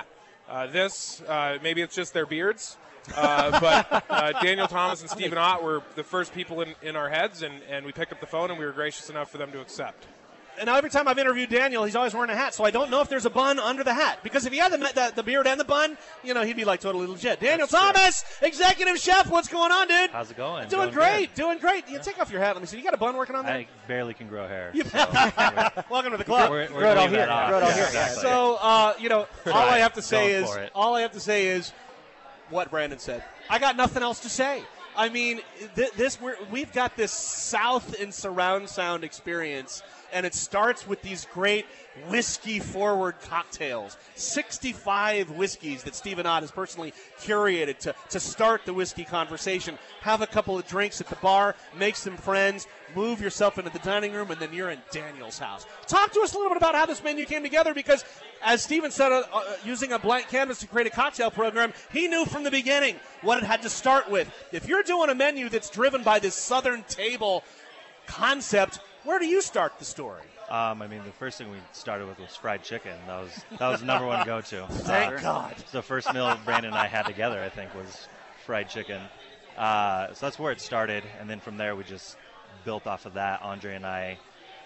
Uh, this, uh, maybe it's just their beards, uh, but uh, Daniel Thomas and Stephen Ott were the first people in, in our heads, and, and we picked up the phone, and we were gracious enough for them to accept. And now every time I've interviewed Daniel, he's always wearing a hat, so I don't know if there's a bun under the hat. Because if he had the, the, the beard and the bun, you know, he'd be like totally legit. Daniel Thomas, executive chef, what's going on, dude? How's it going? Doing, Going great, good. doing great. You take off your hat. Let me see. You got a bun working on that? I barely can grow hair. You- so we're- Welcome to the club. We're, we're Grow it all leaving here. that off. Grow it all Yeah, here. exactly. So, uh, you know, all I have to say Going is, for it. all I have to say is what Brandon said. I got nothing else to say. I mean, th- this we're, we've got this South and surround sound experience, and it starts with these great whiskey-forward cocktails. sixty-five whiskeys that Stephen Ott has personally curated to, to start the whiskey conversation. Have a couple of drinks at the bar, make some friends, move yourself into the dining room, and then you're in Daniel's house. Talk to us a little bit about how this menu came together, because as Stephen said, uh, uh, using a blank canvas to create a cocktail program, he knew from the beginning what it had to start with. If you're doing a menu that's driven by this Southern table concept, where do you start the story? Um, I mean, the first thing we started with was fried chicken. That was that was the number one go-to. Thank Uh, God. The first meal Brandon and I had together, I think, was fried chicken. Uh, so that's where it started, and then from there we just built off of that. Andre and I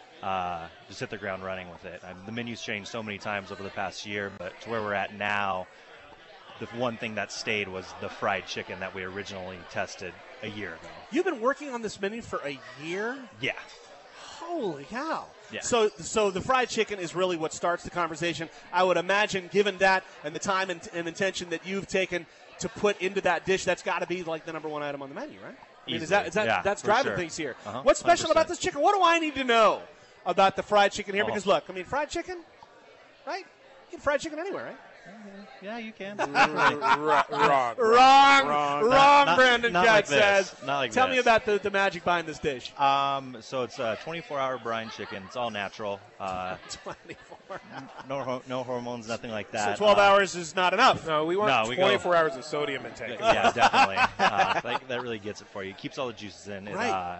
uh, just hit the ground running with it. I mean, the menu's changed so many times over the past year, but to where we're at now, the one thing that stayed was the fried chicken that we originally tested a year ago. You've been working on this menu for a year? Yeah. Holy cow. Yeah. So so the fried chicken is really what starts the conversation. I would imagine, given that and the time and, and intention that you've taken to put into that dish, that's got to be like the number one item on the menu, right? I mean, is that, is that Yeah, that's for driving sure. things here. Uh-huh, What's special one hundred percent. about this chicken? What do I need to know about the fried chicken here? Oh. Because look, I mean, fried chicken, right? You get fried chicken anywhere, right? Yeah, you can. wrong. Wrong. Wrong, Wrong. wrong, Not- Brandon not Cat like this. says. Not like Tell me this. about the, the magic behind this dish. Um, so it's a twenty-four hour brine chicken. It's all natural. Uh, twenty-four. no, ho- no hormones, nothing like So that. twelve Uh, hours is not enough. No, we want No, we go- twenty-four hours of sodium intake. Yeah, definitely. Uh, that, that really gets it for you. Keeps all the juices in. It, Right. Uh,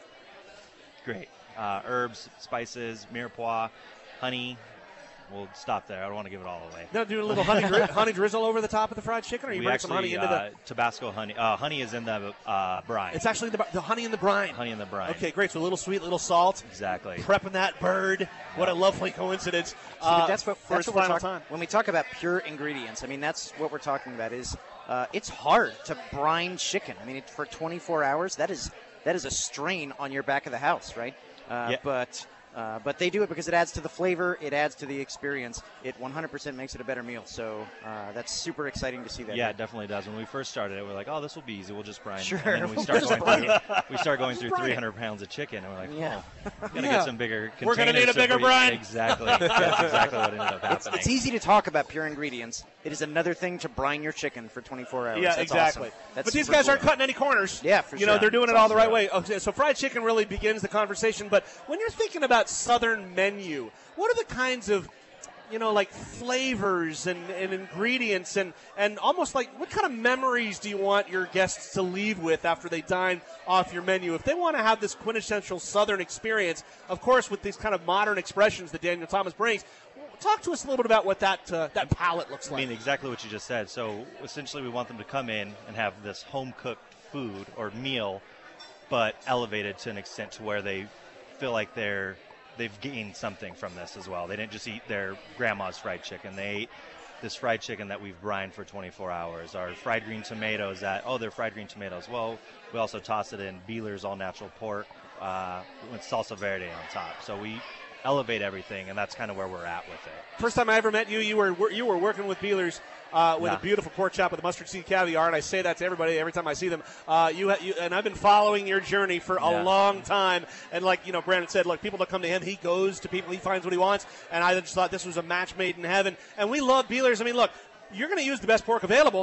great. Uh, herbs, spices, mirepoix, honey. We'll stop there. I don't want to give it all away. Now, do a little honey, dri- honey drizzle over the top of the fried chicken, or you we bring actually, some honey into uh, the. Tabasco honey. Uh, honey is in the uh, brine. It's actually the, the honey in the brine. honey in the brine. Okay, great. So a little sweet, little salt. Exactly. Prepping that bird. What a lovely coincidence. See, uh, but that's what, for that's his what we're final talking. time. When we talk about pure ingredients, I mean that's what we're talking about. Is uh, it's hard to brine chicken. I mean, it, for twenty-four hours, that is that is a strain on your back of the house, right? Uh, Yeah. But uh, but they do it because it adds to the flavor, it adds to the experience. It one hundred percent makes it a better meal. So uh, that's super exciting to see that. Yeah, it definitely does. When we first started it, we're like, "Oh, this will be easy. We'll just brine." Sure, And then we we'll start just going brine through, we start going Just through brine it. three hundred pounds of chicken, and we're like, Yeah. "Oh, gotta Yeah. get some bigger containers." We're gonna need a so bigger we- brine. Exactly. That's exactly what ended up It's, happening. it's easy to talk about pure ingredients. It is another thing to brine your chicken for twenty-four hours. Yeah, That's exactly. awesome. That's But these super guys cool. aren't cutting any corners. Yeah, for You know, sure. they're doing it It's all the right awesome. way. Okay, so fried chicken really begins the conversation. But when you're thinking about Southern menu, what are the kinds of, you know, like flavors and, and ingredients and, and almost like what kind of memories do you want your guests to leave with after they dine off your menu? If they want to have this quintessential Southern experience, of course, with these kind of modern expressions that Daniel Thomas brings, talk to us a little bit about what that uh, that palette looks I like. mean, exactly what you just said. So essentially, we want them to come in and have this home-cooked food or meal, but elevated to an extent to where they feel like they're they've gained something from this as well. They didn't just eat their grandma's fried chicken. They ate this fried chicken that we've brined for twenty-four hours. Our fried green tomatoes that, oh, they're fried green tomatoes. Well, we also toss it in Beeler's all-natural pork uh, with salsa verde on top. So we elevate everything, and that's kind of where we're at with it. First time I ever met you, you were you were working with Beeler's uh, with Yeah. a beautiful pork chop with a mustard seed caviar, and I say that to everybody every time I see them. Uh, you, ha- you and I've been following your journey for a Yeah. long time, and like you know, Brandon said, look, people don't come to him; he goes to people, he finds what he wants, and I just thought this was a match made in heaven. And we love Beeler's. I mean, look, you're going to use the best pork available.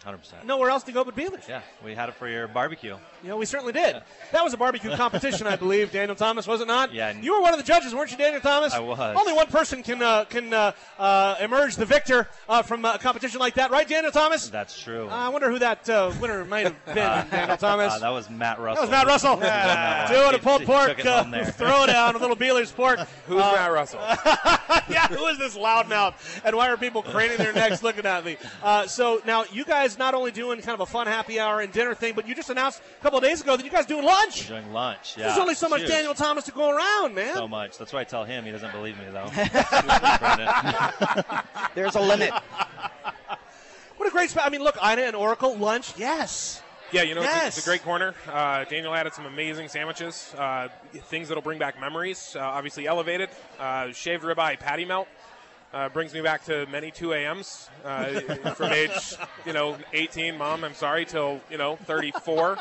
one hundred percent. Nowhere else to go but Beelers. Yeah, we had it for your barbecue. You know, we certainly did. That was a barbecue competition, I believe. Daniel Thomas, was it not? Yeah. You were one of the judges, weren't you, Daniel Thomas? I was. Only one person can uh, can uh, uh, emerge the victor uh, from a competition like that, right, Daniel Thomas? That's true. Uh, I wonder who that uh, winner might have been, Uh, Daniel Thomas. Uh, that was Matt Russell. That was Matt Russell. Yeah. Doing a He- pulled he pork took it home uh, there. throw down, a little Beeler's pork. Who's Uh, Matt Russell? yeah, who is this loudmouth? And why are people craning their necks looking at me? Uh, so now you guys not only doing kind of a fun happy hour and dinner thing, but you just announced a couple of days ago that you guys doing lunch. We're doing lunch. Yeah. There's only so much Huge. Daniel Thomas to go around, man. So much. That's why I tell him. He doesn't believe me, though. There's a limit. What a great spot. I mean, look, Ina and Oracle, lunch, yes. Yeah, you know, it's, a, Yes. it's a great corner. Uh, Daniel added some amazing sandwiches, uh, things that'll bring back memories. Uh, obviously elevated, uh, shaved ribeye patty melt. Uh, brings me back to many two a.m.s uh, from age, you know, eighteen, Mom, I'm sorry, till, you know, thirty-four.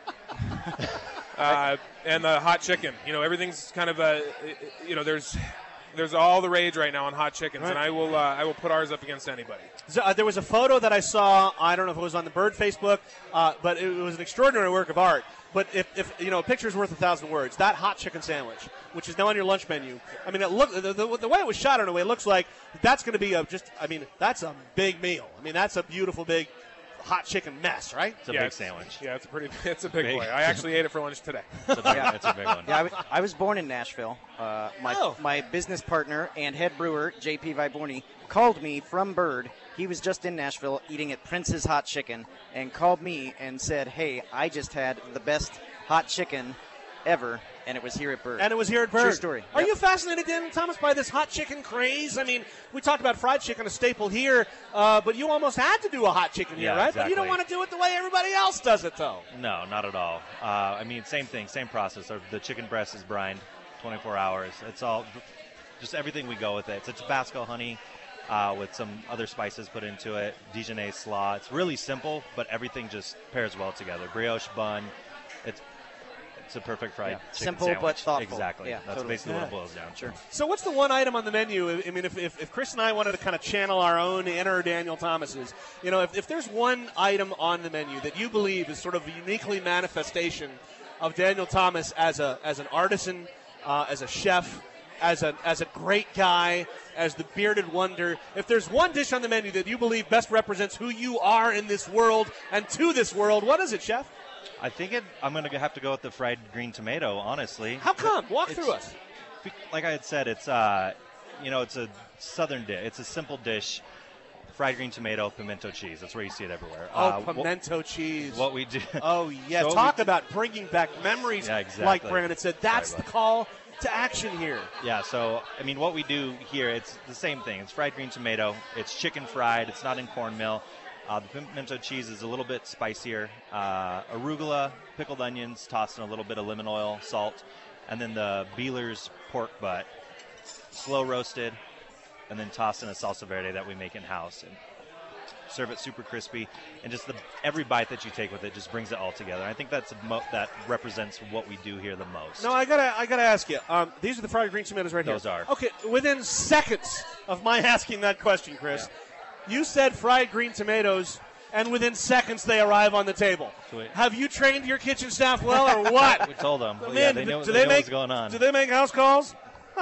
Uh, and the hot chicken. You know, everything's kind of a, you know, there's there's all the rage right now on hot chickens, Right. and I will uh, I will put ours up against anybody. So, uh, there was a photo that I saw. I don't know if it was on the Bird Facebook, uh, but it was an extraordinary work of art. But if, if you know, a picture's worth a thousand words. That hot chicken sandwich, which is now on your lunch menu. I mean, it look the, the, the way it was shot in a way, it looks like that's going to be a just. I mean, that's a big meal. I mean, that's a beautiful big hot chicken mess, right? It's a Yeah, big it's- sandwich. Yeah, it's a pretty, it's a big, Big. boy. I actually ate it for lunch today. It's a big, it's a big one. Yeah, I, w- I was born in Nashville. Uh, my Oh. my business partner and head brewer, J P Viborni, called me from Bird. He was just in Nashville eating at Prince's Hot Chicken and called me and said, "Hey, I just had the best hot chicken ever, and it was here at Bird." And it was here at Bird. True story. Are Yep. you fascinated, Dan Thomas, by this hot chicken craze? I mean, we talked about fried chicken, a staple here, uh, but you almost had to do a hot chicken here, Yeah, right? But you don't exactly. want to do it the way everybody else does it, though. No, not at all. Uh, I mean, same thing, same process. Our- The chicken breast is brined twenty-four hours. It's all just everything we go with it. It's a Tabasco honey uh, with some other spices put into it, Dijonnaise slaw. It's really simple, but everything just pairs well together. Brioche bun. It's it's a perfect fried Yeah. chicken Simple sandwich. but thoughtful. Exactly. Yeah, That's totally. basically Yeah. what it boils down to. Sure. So what's the one item on the menu? I mean, if, if, if Chris and I wanted to kind of channel our own inner Daniel Thomases, you know, if, if there's one item on the menu that you believe is sort of a uniquely manifestation of Daniel Thomas as a as an artisan, uh, as a chef, as a as a great guy, as the bearded wonder, if there's one dish on the menu that you believe best represents who you are in this world and to this world, what is it, Chef? I think it, I'm going to have to go with the fried green tomato, honestly. How come? Walk It's- through us. Be- Like I had said, it's uh, you know, it's a southern dish. It's a simple dish. Fried green tomato, pimento cheese. That's where you see it everywhere. Oh, Uh, wh- pimento cheese. What we do. Oh, yeah. So Talk we- about bringing back memories, Yeah, exactly. like Brandon said. That's Sorry, the bud. call to action here. Yeah, so, I mean, what we do here, it's the same thing. It's fried green tomato. It's chicken fried. It's not in cornmeal. Uh, the pimento cheese is a little bit spicier. Uh, arugula, pickled onions, tossed in a little bit of lemon oil, salt, and then the Beeler's pork butt, slow roasted, and then tossed in a salsa verde that we make in-house. And serve it super crispy, and just the every bite that you take with it just brings it all together. And I think that's the mo- that represents what we do here the most. No, I gotta, I gotta ask you. Um, these are the fried green tomatoes right Those here. are. Okay, within seconds of my asking that question, Chris, you said fried green tomatoes, and within seconds they arrive on the table. Sweet. Have you trained your kitchen staff well, or what? We told them. Man, yeah, they know, do they they know make what's going on. Do they make house calls?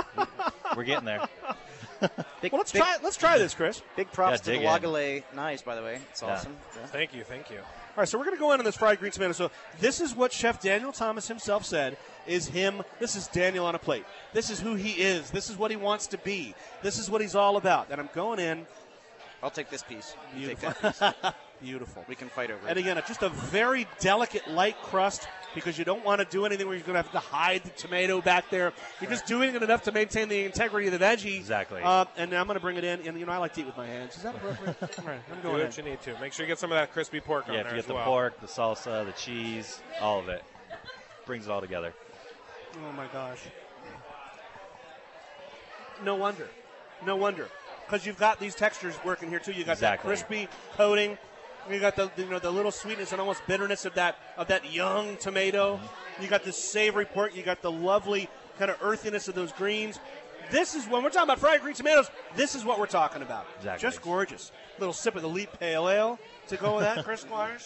We're getting there. Big, Well, let's big, try. Let's try this, Chris. Big props Yeah, to the dig in. Lagale knives, by the way. It's Yeah. awesome. Yeah. Thank you, thank you. All right, so we're going to go in on this fried green tomato. So this is what Chef Daniel Thomas himself said is him. This is Daniel on a plate. This is who he is. This is what he wants to be. This is what he's all about. And I'm going in. I'll take this piece. You take Beautiful. that piece. Beautiful. We can fight over And it. again, just a very delicate, light crust because you don't want to do anything where you're going to have to hide the tomato back there. You're just doing it enough to maintain the integrity of the veggie. Exactly. Uh, and now I'm going to bring it in. And, you know, I like to eat with my hands. Is that appropriate? All right, I'm Do going in. what you need to. Make sure you get some of that crispy pork on Yeah, if there you as get the well. pork, the salsa, the cheese, all of it. Brings it all together. Oh, my gosh. No wonder. No wonder. Because you've got these textures working here, too. You got Exactly. that crispy coating. You got the you know the little sweetness and almost bitterness of that of that young tomato. Mm-hmm. You got the savory pork. You got the lovely kind of earthiness of those greens. This is when we're talking about fried green tomatoes. This is what we're talking about. Exactly. Just gorgeous. Little sip of the Leap Pale Ale to go with that, Chris Squires.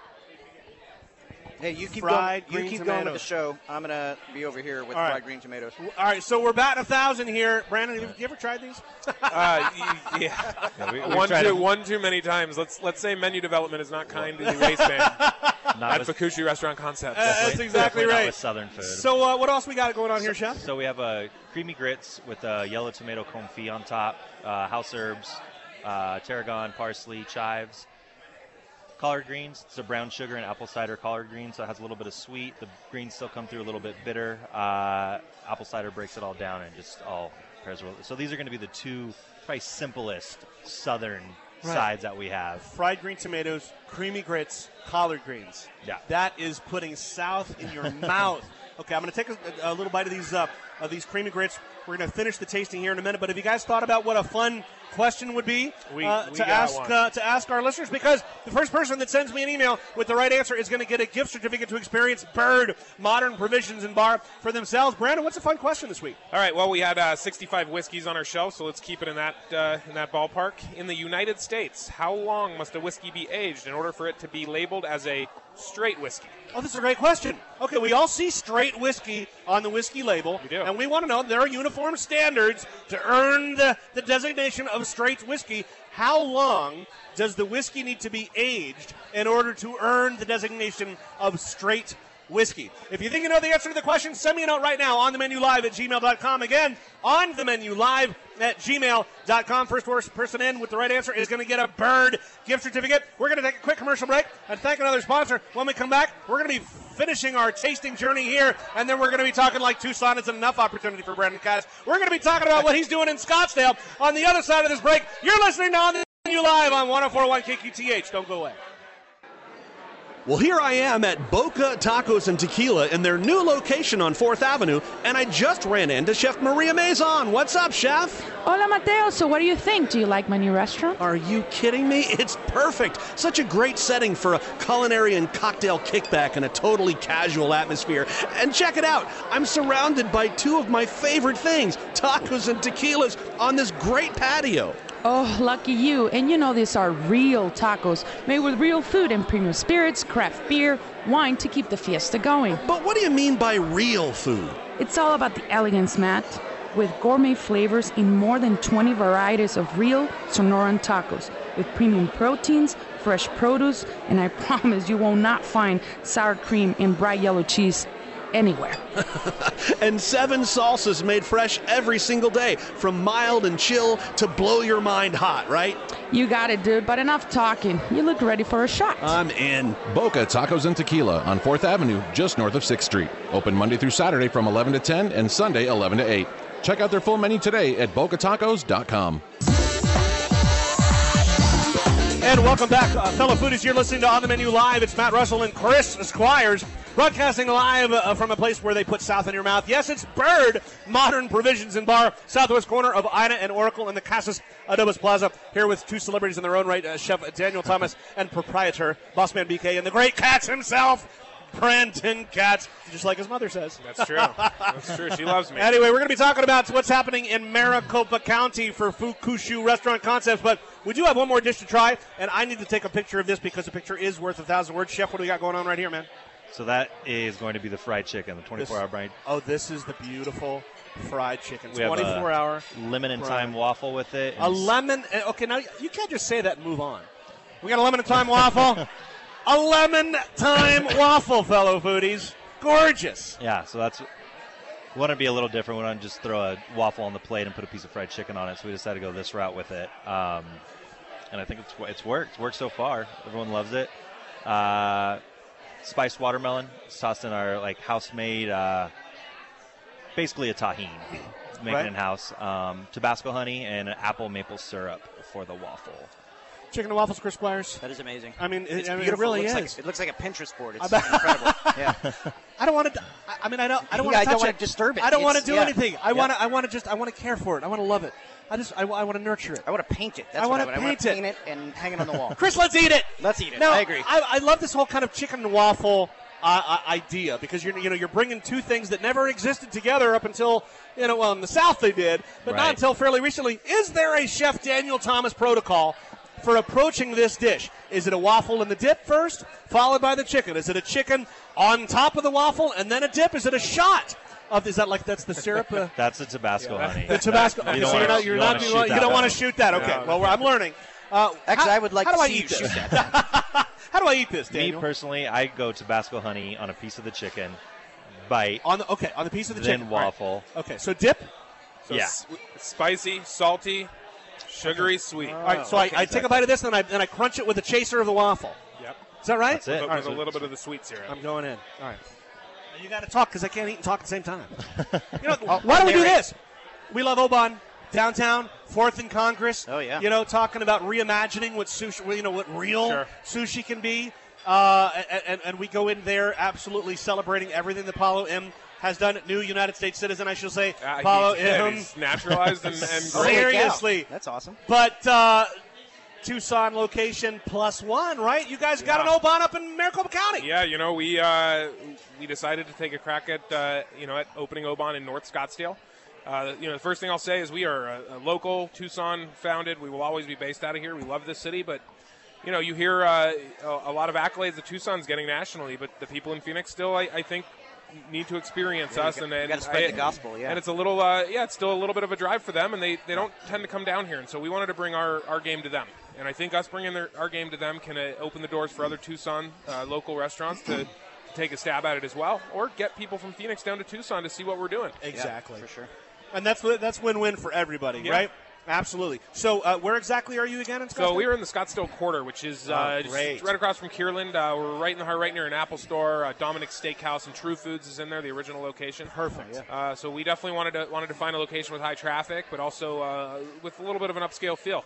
Hey, you keep fried going. You green keep tomatoes. going with the show. I'm gonna be over here with All right. fried green tomatoes. All right, so we're batting a thousand here. Brandon, have you ever tried these? Uh, y- yeah, Yeah, we- we've one tried too them. one too many times. Let's let's say menu development is not kind to the waistband Not at with- Fukushi Restaurant Concepts. Uh, that's exactly Definitely not right. with Southern food. So uh, what else we got going on here, Chef? So we have a creamy grits with a yellow tomato confit on top, uh, house herbs, uh, tarragon, parsley, chives, collard greens. It's a brown sugar and apple cider collard green, so it has a little bit of sweet. The greens still come through a little bit bitter. Uh, apple cider breaks it all down and just all pairs well. So these are going to be the two probably simplest southern Right. sides that we have. Fried green tomatoes, creamy grits, collard greens. Yeah. That is putting South in your mouth. Okay, I'm going to take a, a little bite of these uh, of these creamy grits. We're going to finish the tasting here in a minute. But have you guys thought about what a fun question would be We- uh, we to got ask one. uh, to ask our listeners? Because the first person that sends me an email with the right answer is going to get a gift certificate to experience Bird Modern Provisions and Bar for themselves. Brandon, what's a fun question this week? All right. Well, we had uh, sixty-five whiskeys on our shelf, so let's keep it in that uh, in that ballpark. In the United States, how long must a whiskey be aged in order for it to be labeled as a straight whiskey? Oh, this is a great question. Okay, we all see straight whiskey on the whiskey label. We do. And we want to know there are uniform standards to earn the, the designation of straight whiskey. How long does the whiskey need to be aged in order to earn the designation of straight whiskey? If you think you know the answer to the question, send me a note right now on the menu live at gmail dot com. Again, on the menu live at gmail dot com. First worst person in with the right answer is going to get a Bird gift certificate. We're going to take a quick commercial break and thank another sponsor. When we come back, we're going to be finishing our tasting journey here, and then we're going to be talking like Tucson. It's enough opportunity for Brandon Katz. We're going to be talking about what he's doing in Scottsdale. On the other side of this break, you're listening to On the Menu Live on one oh four point one K Q T H. Don't go away. Well, here I am at Boca Tacos and Tequila in their new location on fourth Avenue, and I just ran into Chef Maria Maison. What's up, Chef? Hola, Mateo. So what do you think? Do you like my new restaurant? Are you kidding me? It's perfect. Such a great setting for a culinary and cocktail kickback in a totally casual atmosphere. And check it out. I'm surrounded by two of my favorite things, tacos and tequilas, on this great patio. Oh, lucky you. And you know these are real tacos made with real food and premium spirits, craft beer, wine to keep the fiesta going. But what do you mean by real food? It's all about the elegance, Matt, with gourmet flavors in more than twenty varieties of real Sonoran tacos with premium proteins, fresh produce, and I promise you will not find sour cream and bright yellow cheese anywhere. And seven salsas made fresh every single day, from mild and chill to blow your mind hot, right? You got it, dude, but enough talking. You look ready for a shot. I'm in. Boca Tacos and Tequila on fourth Avenue, just north of sixth Street. Open Monday through Saturday from eleven to ten and Sunday eleven to eight. Check out their full menu today at boca tacos dot com. And welcome back, uh, fellow foodies. You're listening to On the Menu Live. It's Matt Russell and Chris Squires broadcasting live uh, from a place where they put South in your mouth. Yes, it's Bird Modern Provisions and Bar, southwest corner of Ina and Oracle in the Casas Adobes Plaza. Here with two celebrities in their own right, uh, Chef Daniel Thomas and proprietor Bossman B K, and the great Katz himself, Brandon Katz, just like his mother says. That's true. That's true. She loves me. Anyway, we're going to be talking about what's happening in Maricopa County for Fukushu Restaurant Concepts, but we do have one more dish to try, and I need to take a picture of this because a picture is worth a thousand words. Chef, what do we got going on right here, man? So that is going to be the fried chicken, the twenty-four hour fried. Oh, this is the beautiful fried chicken. We have a twenty-four hour lemon and fried. thyme waffle with it. A lemon. Okay, now you can't just say that and move on. We got a lemon and thyme waffle. A lemon thyme waffle, fellow foodies. Gorgeous. Yeah, so that's. We want to be a little different. We want to just throw a waffle on the plate and put a piece of fried chicken on it. So we decided to go this route with it. Um, and I think it's it's worked. It's worked so far. Everyone loves it. Uh, spiced watermelon. It's tossed in our like house-made, uh, basically a tahini. Making Right. it in-house. Um, Tabasco honey and an apple maple syrup for the waffle. Chicken and waffles, Chris Squires. That is amazing. I mean, it, It's I mean, it beautiful. really it looks is. Like, it looks like a Pinterest board. It's I bet- incredible. Yeah. I don't want to. I, I mean, I don't. I don't Yeah, want I to don't touch wanna it. disturb it. I don't want to It's- do yeah. anything. I Yeah. want to. I want to just. I want to care for it. I want to love it. I just. I, I want to nurture it. I want to paint it. That's I what wanna I want. paint I it. want to paint it and hang it on the wall. Chris, let's eat it. Let's eat it. Now, I agree. I, I love this whole kind of chicken and waffle uh, idea because you're you know you're bringing two things that never existed together up until you know well in the South they did, but Right. not until fairly recently. Is there a Chef Daniel Thomas protocol for approaching this dish? Is it a waffle and the dip first, followed by the chicken? Is it a chicken on top of the waffle and then a dip? Is it a shot? Of, is that like that's the syrup? Uh, That's the Tabasco yeah. honey. The Tabasco. You Okay, don't so you're wanna- not you're you not don't you, wanna shoot don't that want to one. shoot that. Okay. No. Well, I'm learning. Uh, Actually, how, I would like how to do I see eat you this? shoot that. How do I eat this, Me Daniel? personally, I go Tabasco honey on a piece of the chicken, bite. On the okay, on the piece of the then chicken. waffle. Right. Okay, so dip. So Yeah. s- spicy, salty, sugary, sweet. All right, so I, I take a bite of this, and I then I crunch it with the chaser of the waffle. Yep. Is that right? That's it. With, All with right, a little bit of the sweet syrup. I'm going in. All right. You got to talk because I can't eat and talk at the same time. You know, why don't we do narrate. this? We love Oban downtown, Fourth and Congress. Oh, yeah. You know, talking about reimagining what sushi, you know, what real Sure. sushi can be. Uh, and, and we go in there absolutely celebrating everything that Paulo M has done. New United States citizen, I should say. Uh, he- Paulo yeah, M. he's naturalized and, and great. Seriously. That's awesome. But uh, Tucson location plus one, right? You guys got Yeah. an Oban up in Maricopa County. Yeah, you know, we uh, we decided to take a crack at uh, you know at opening Oban in North Scottsdale. Uh, you know, the first thing I'll say is we are a, a local Tucson founded. We will always be based out of here. We love this city, but you know, you hear uh, a, a lot of accolades that Tucson's getting nationally, but the people in Phoenix still, I, I think, need to experience Yeah, you us. got- and you and gotta spread I- the gospel, yeah. And it's a little, uh, yeah, it's still a little bit of a drive for them, and they, they don't tend to come down here. And so we wanted to bring our, our game to them. And I think us bringing their, our game to them can uh, open the doors for other Tucson uh, local restaurants to, to take a stab at it as well, or get people from Phoenix down to Tucson to see what we're doing. Exactly. For sure. And that's what- that's win-win for everybody, Yeah. right? Absolutely. So uh, where exactly are you again in Scottsdale? So we are in the Scottsdale Quarter, which is uh, Oh, just great. right across from Kierland. Uh, we're right in the heart, right near an Apple store. Uh, Dominic's Steakhouse and True Foods is in there, the original location. Perfect. Uh, so we definitely wanted to wanted to find a location with high traffic, but also uh, with a little bit of an upscale feel.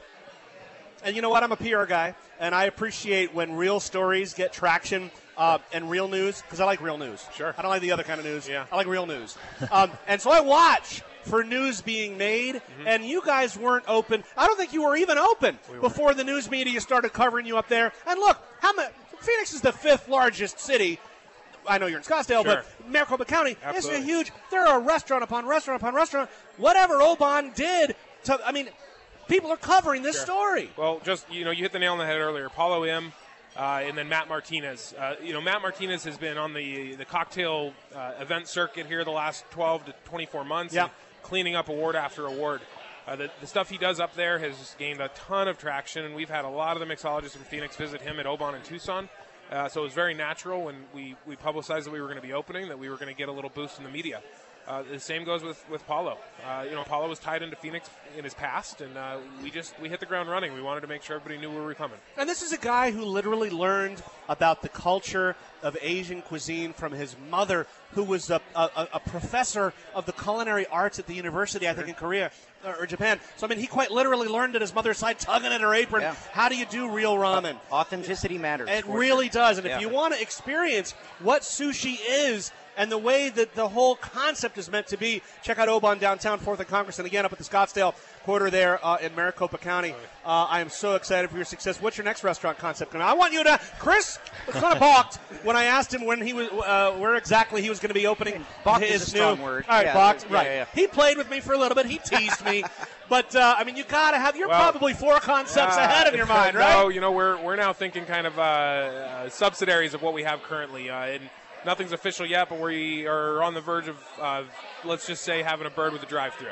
And you know what? I'm a P R guy, and I appreciate when real stories get traction uh, and real news, because I like real news. Sure. I don't like the other kind of news. Yeah. I like real news. um, and so I watch for news being made, Mm-hmm. and you guys weren't open. I don't think you were even open before the news media started covering you up there. And look, how much? Phoenix is the fifth largest city. I know you're in Scottsdale, Sure. but Maricopa County Absolutely. is a huge. There are restaurant upon restaurant upon restaurant. Whatever Oban did to, I mean, people are covering this Sure. story. Well, just, you know, you hit the nail on the head earlier. Paulo M., uh, and then Matt Martinez. Uh, you know, Matt Martinez has been on the the cocktail uh, event circuit here the last twelve to twenty-four months, Yeah. and cleaning up award after award. Uh, the, the stuff he does up there has gained a ton of traction, and we've had a lot of the mixologists from Phoenix visit him at Oban in Tucson. Uh, so it was very natural when we, we publicized that we were going to be opening, that we were going to get a little boost in the media. Uh, the same goes with, with Paulo. Uh, you know, Paulo was tied into Phoenix in his past, and uh, we just we hit the ground running. We wanted to make sure everybody knew we were coming. And this is a guy who literally learned about the culture of Asian cuisine from his mother, who was a, a, a professor of the culinary arts at the university, I think, in Korea or, or Japan. So, I mean, he quite literally learned at his mother's side, tugging at her apron, Yeah. how do you do real ramen? Authenticity matters. It for really sure. does. And Yeah. if you want to experience what sushi is and the way that the whole concept is meant to be, check out Oban downtown, fourth and Congress, and again up at the Scottsdale Quarter there uh, in Maricopa County. Uh, I am so excited for your success. What's your next restaurant concept? And I want you to, Chris was kind of balked when I asked him when he was, uh, where exactly he was going to be opening Balked his is a new. strong word. All right, Yeah, balked. yeah, right. yeah, yeah. He played with me for a little bit. He teased me. But, uh, I mean, you got to have, you're Well, probably four concepts Uh, ahead of your mind, right? No, you know, we're, we're now thinking kind of uh, uh, subsidiaries of what we have currently. Uh, and nothing's official yet, but we are on the verge of, uh, let's just say, having a bird with a drive-through.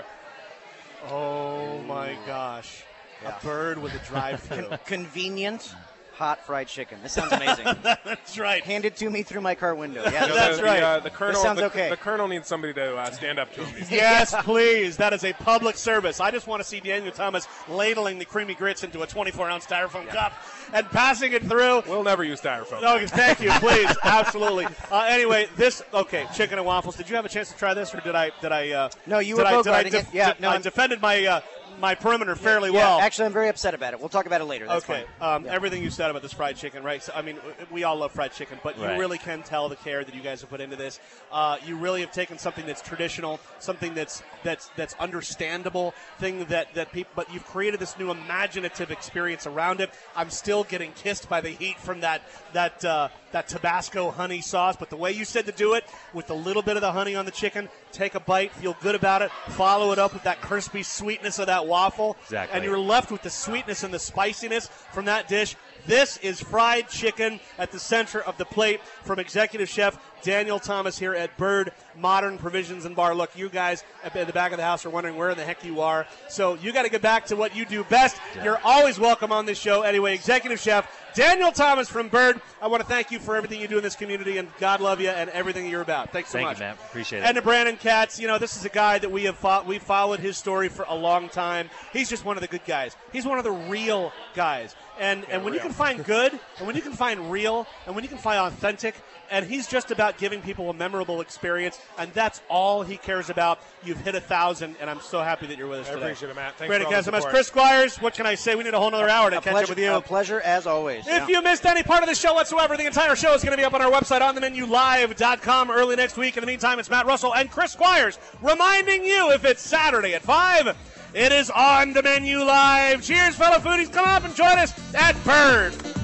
Oh, my gosh. Yeah. A bird with a drive-through. Convenient, hot fried chicken. This sounds amazing. That's right. Hand it to me through my car window. You Yeah, know, That's the, right. The, uh, the colonel, This sounds the, okay. the colonel needs somebody to uh, stand up to him. Yes, please. That is a public service. I just want to see Daniel Thomas ladling the creamy grits into a twenty-four ounce styrofoam cup and passing it through. We'll never use styrofoam. Okay, thank you, please, absolutely. Uh, anyway, this okay, chicken and waffles. Did you have a chance to try this, or did I? Did I? Uh, No, you did were I, did I bogarting it. Yeah, no, I I'm- defended my uh, my perimeter fairly yeah, well. Actually, I'm very upset about it. We'll talk about it later. That's okay. fine. Um, yeah. Everything you said about this fried chicken, right? So, I mean, we all love fried chicken, but Right. you really can tell the care that you guys have put into this. Uh, you really have taken something that's traditional, something that's that's that's understandable, thing that that people. But you've created this new imaginative experience around it. I'm still getting kissed by the heat from that that uh, that Tabasco honey sauce. But the way you said to do it, with a little bit of the honey on the chicken, take a bite, feel good about it, follow it up with that crispy sweetness of that waffle, Exactly. and you're left with the sweetness and the spiciness from that dish. This is fried chicken at the center of the plate from Executive Chef Daniel Thomas here at Bird Modern Provisions and Bar. Look, you guys at the back of the house are wondering where the heck you are. So you got to get back to what you do best. Yeah. You're always welcome on this show. Anyway, Executive Chef Daniel Thomas from Bird, I want to thank you for everything you do in this community, and God love you and everything you're about. Thanks so Thank much. you, man. Appreciate it. And to Brandon Katz, you know, this is a guy that we have fo- we followed his story for a long time. He's just one of the good guys. He's one of the real guys. And and when you can find good, and when you can find real, and when you can find authentic, and he's just about giving people a memorable experience, and that's all he cares about. You've hit a thousand, and I'm so happy that you're with us I today. appreciate it, Matt. Thanks Brandon for all Katz, the I'm support. Chris Squires. What can I say? We need a whole other hour to a catch pleasure, up with you. A pleasure as always. If yeah. you missed any part of the show whatsoever, the entire show is going to be up on our website, on the menu live dot com, early next week. In the meantime, it's Matt Russell and Chris Squires reminding you, if it's Saturday at five, it is On the Menu Live. Cheers, fellow foodies. Come up and join us at Bird.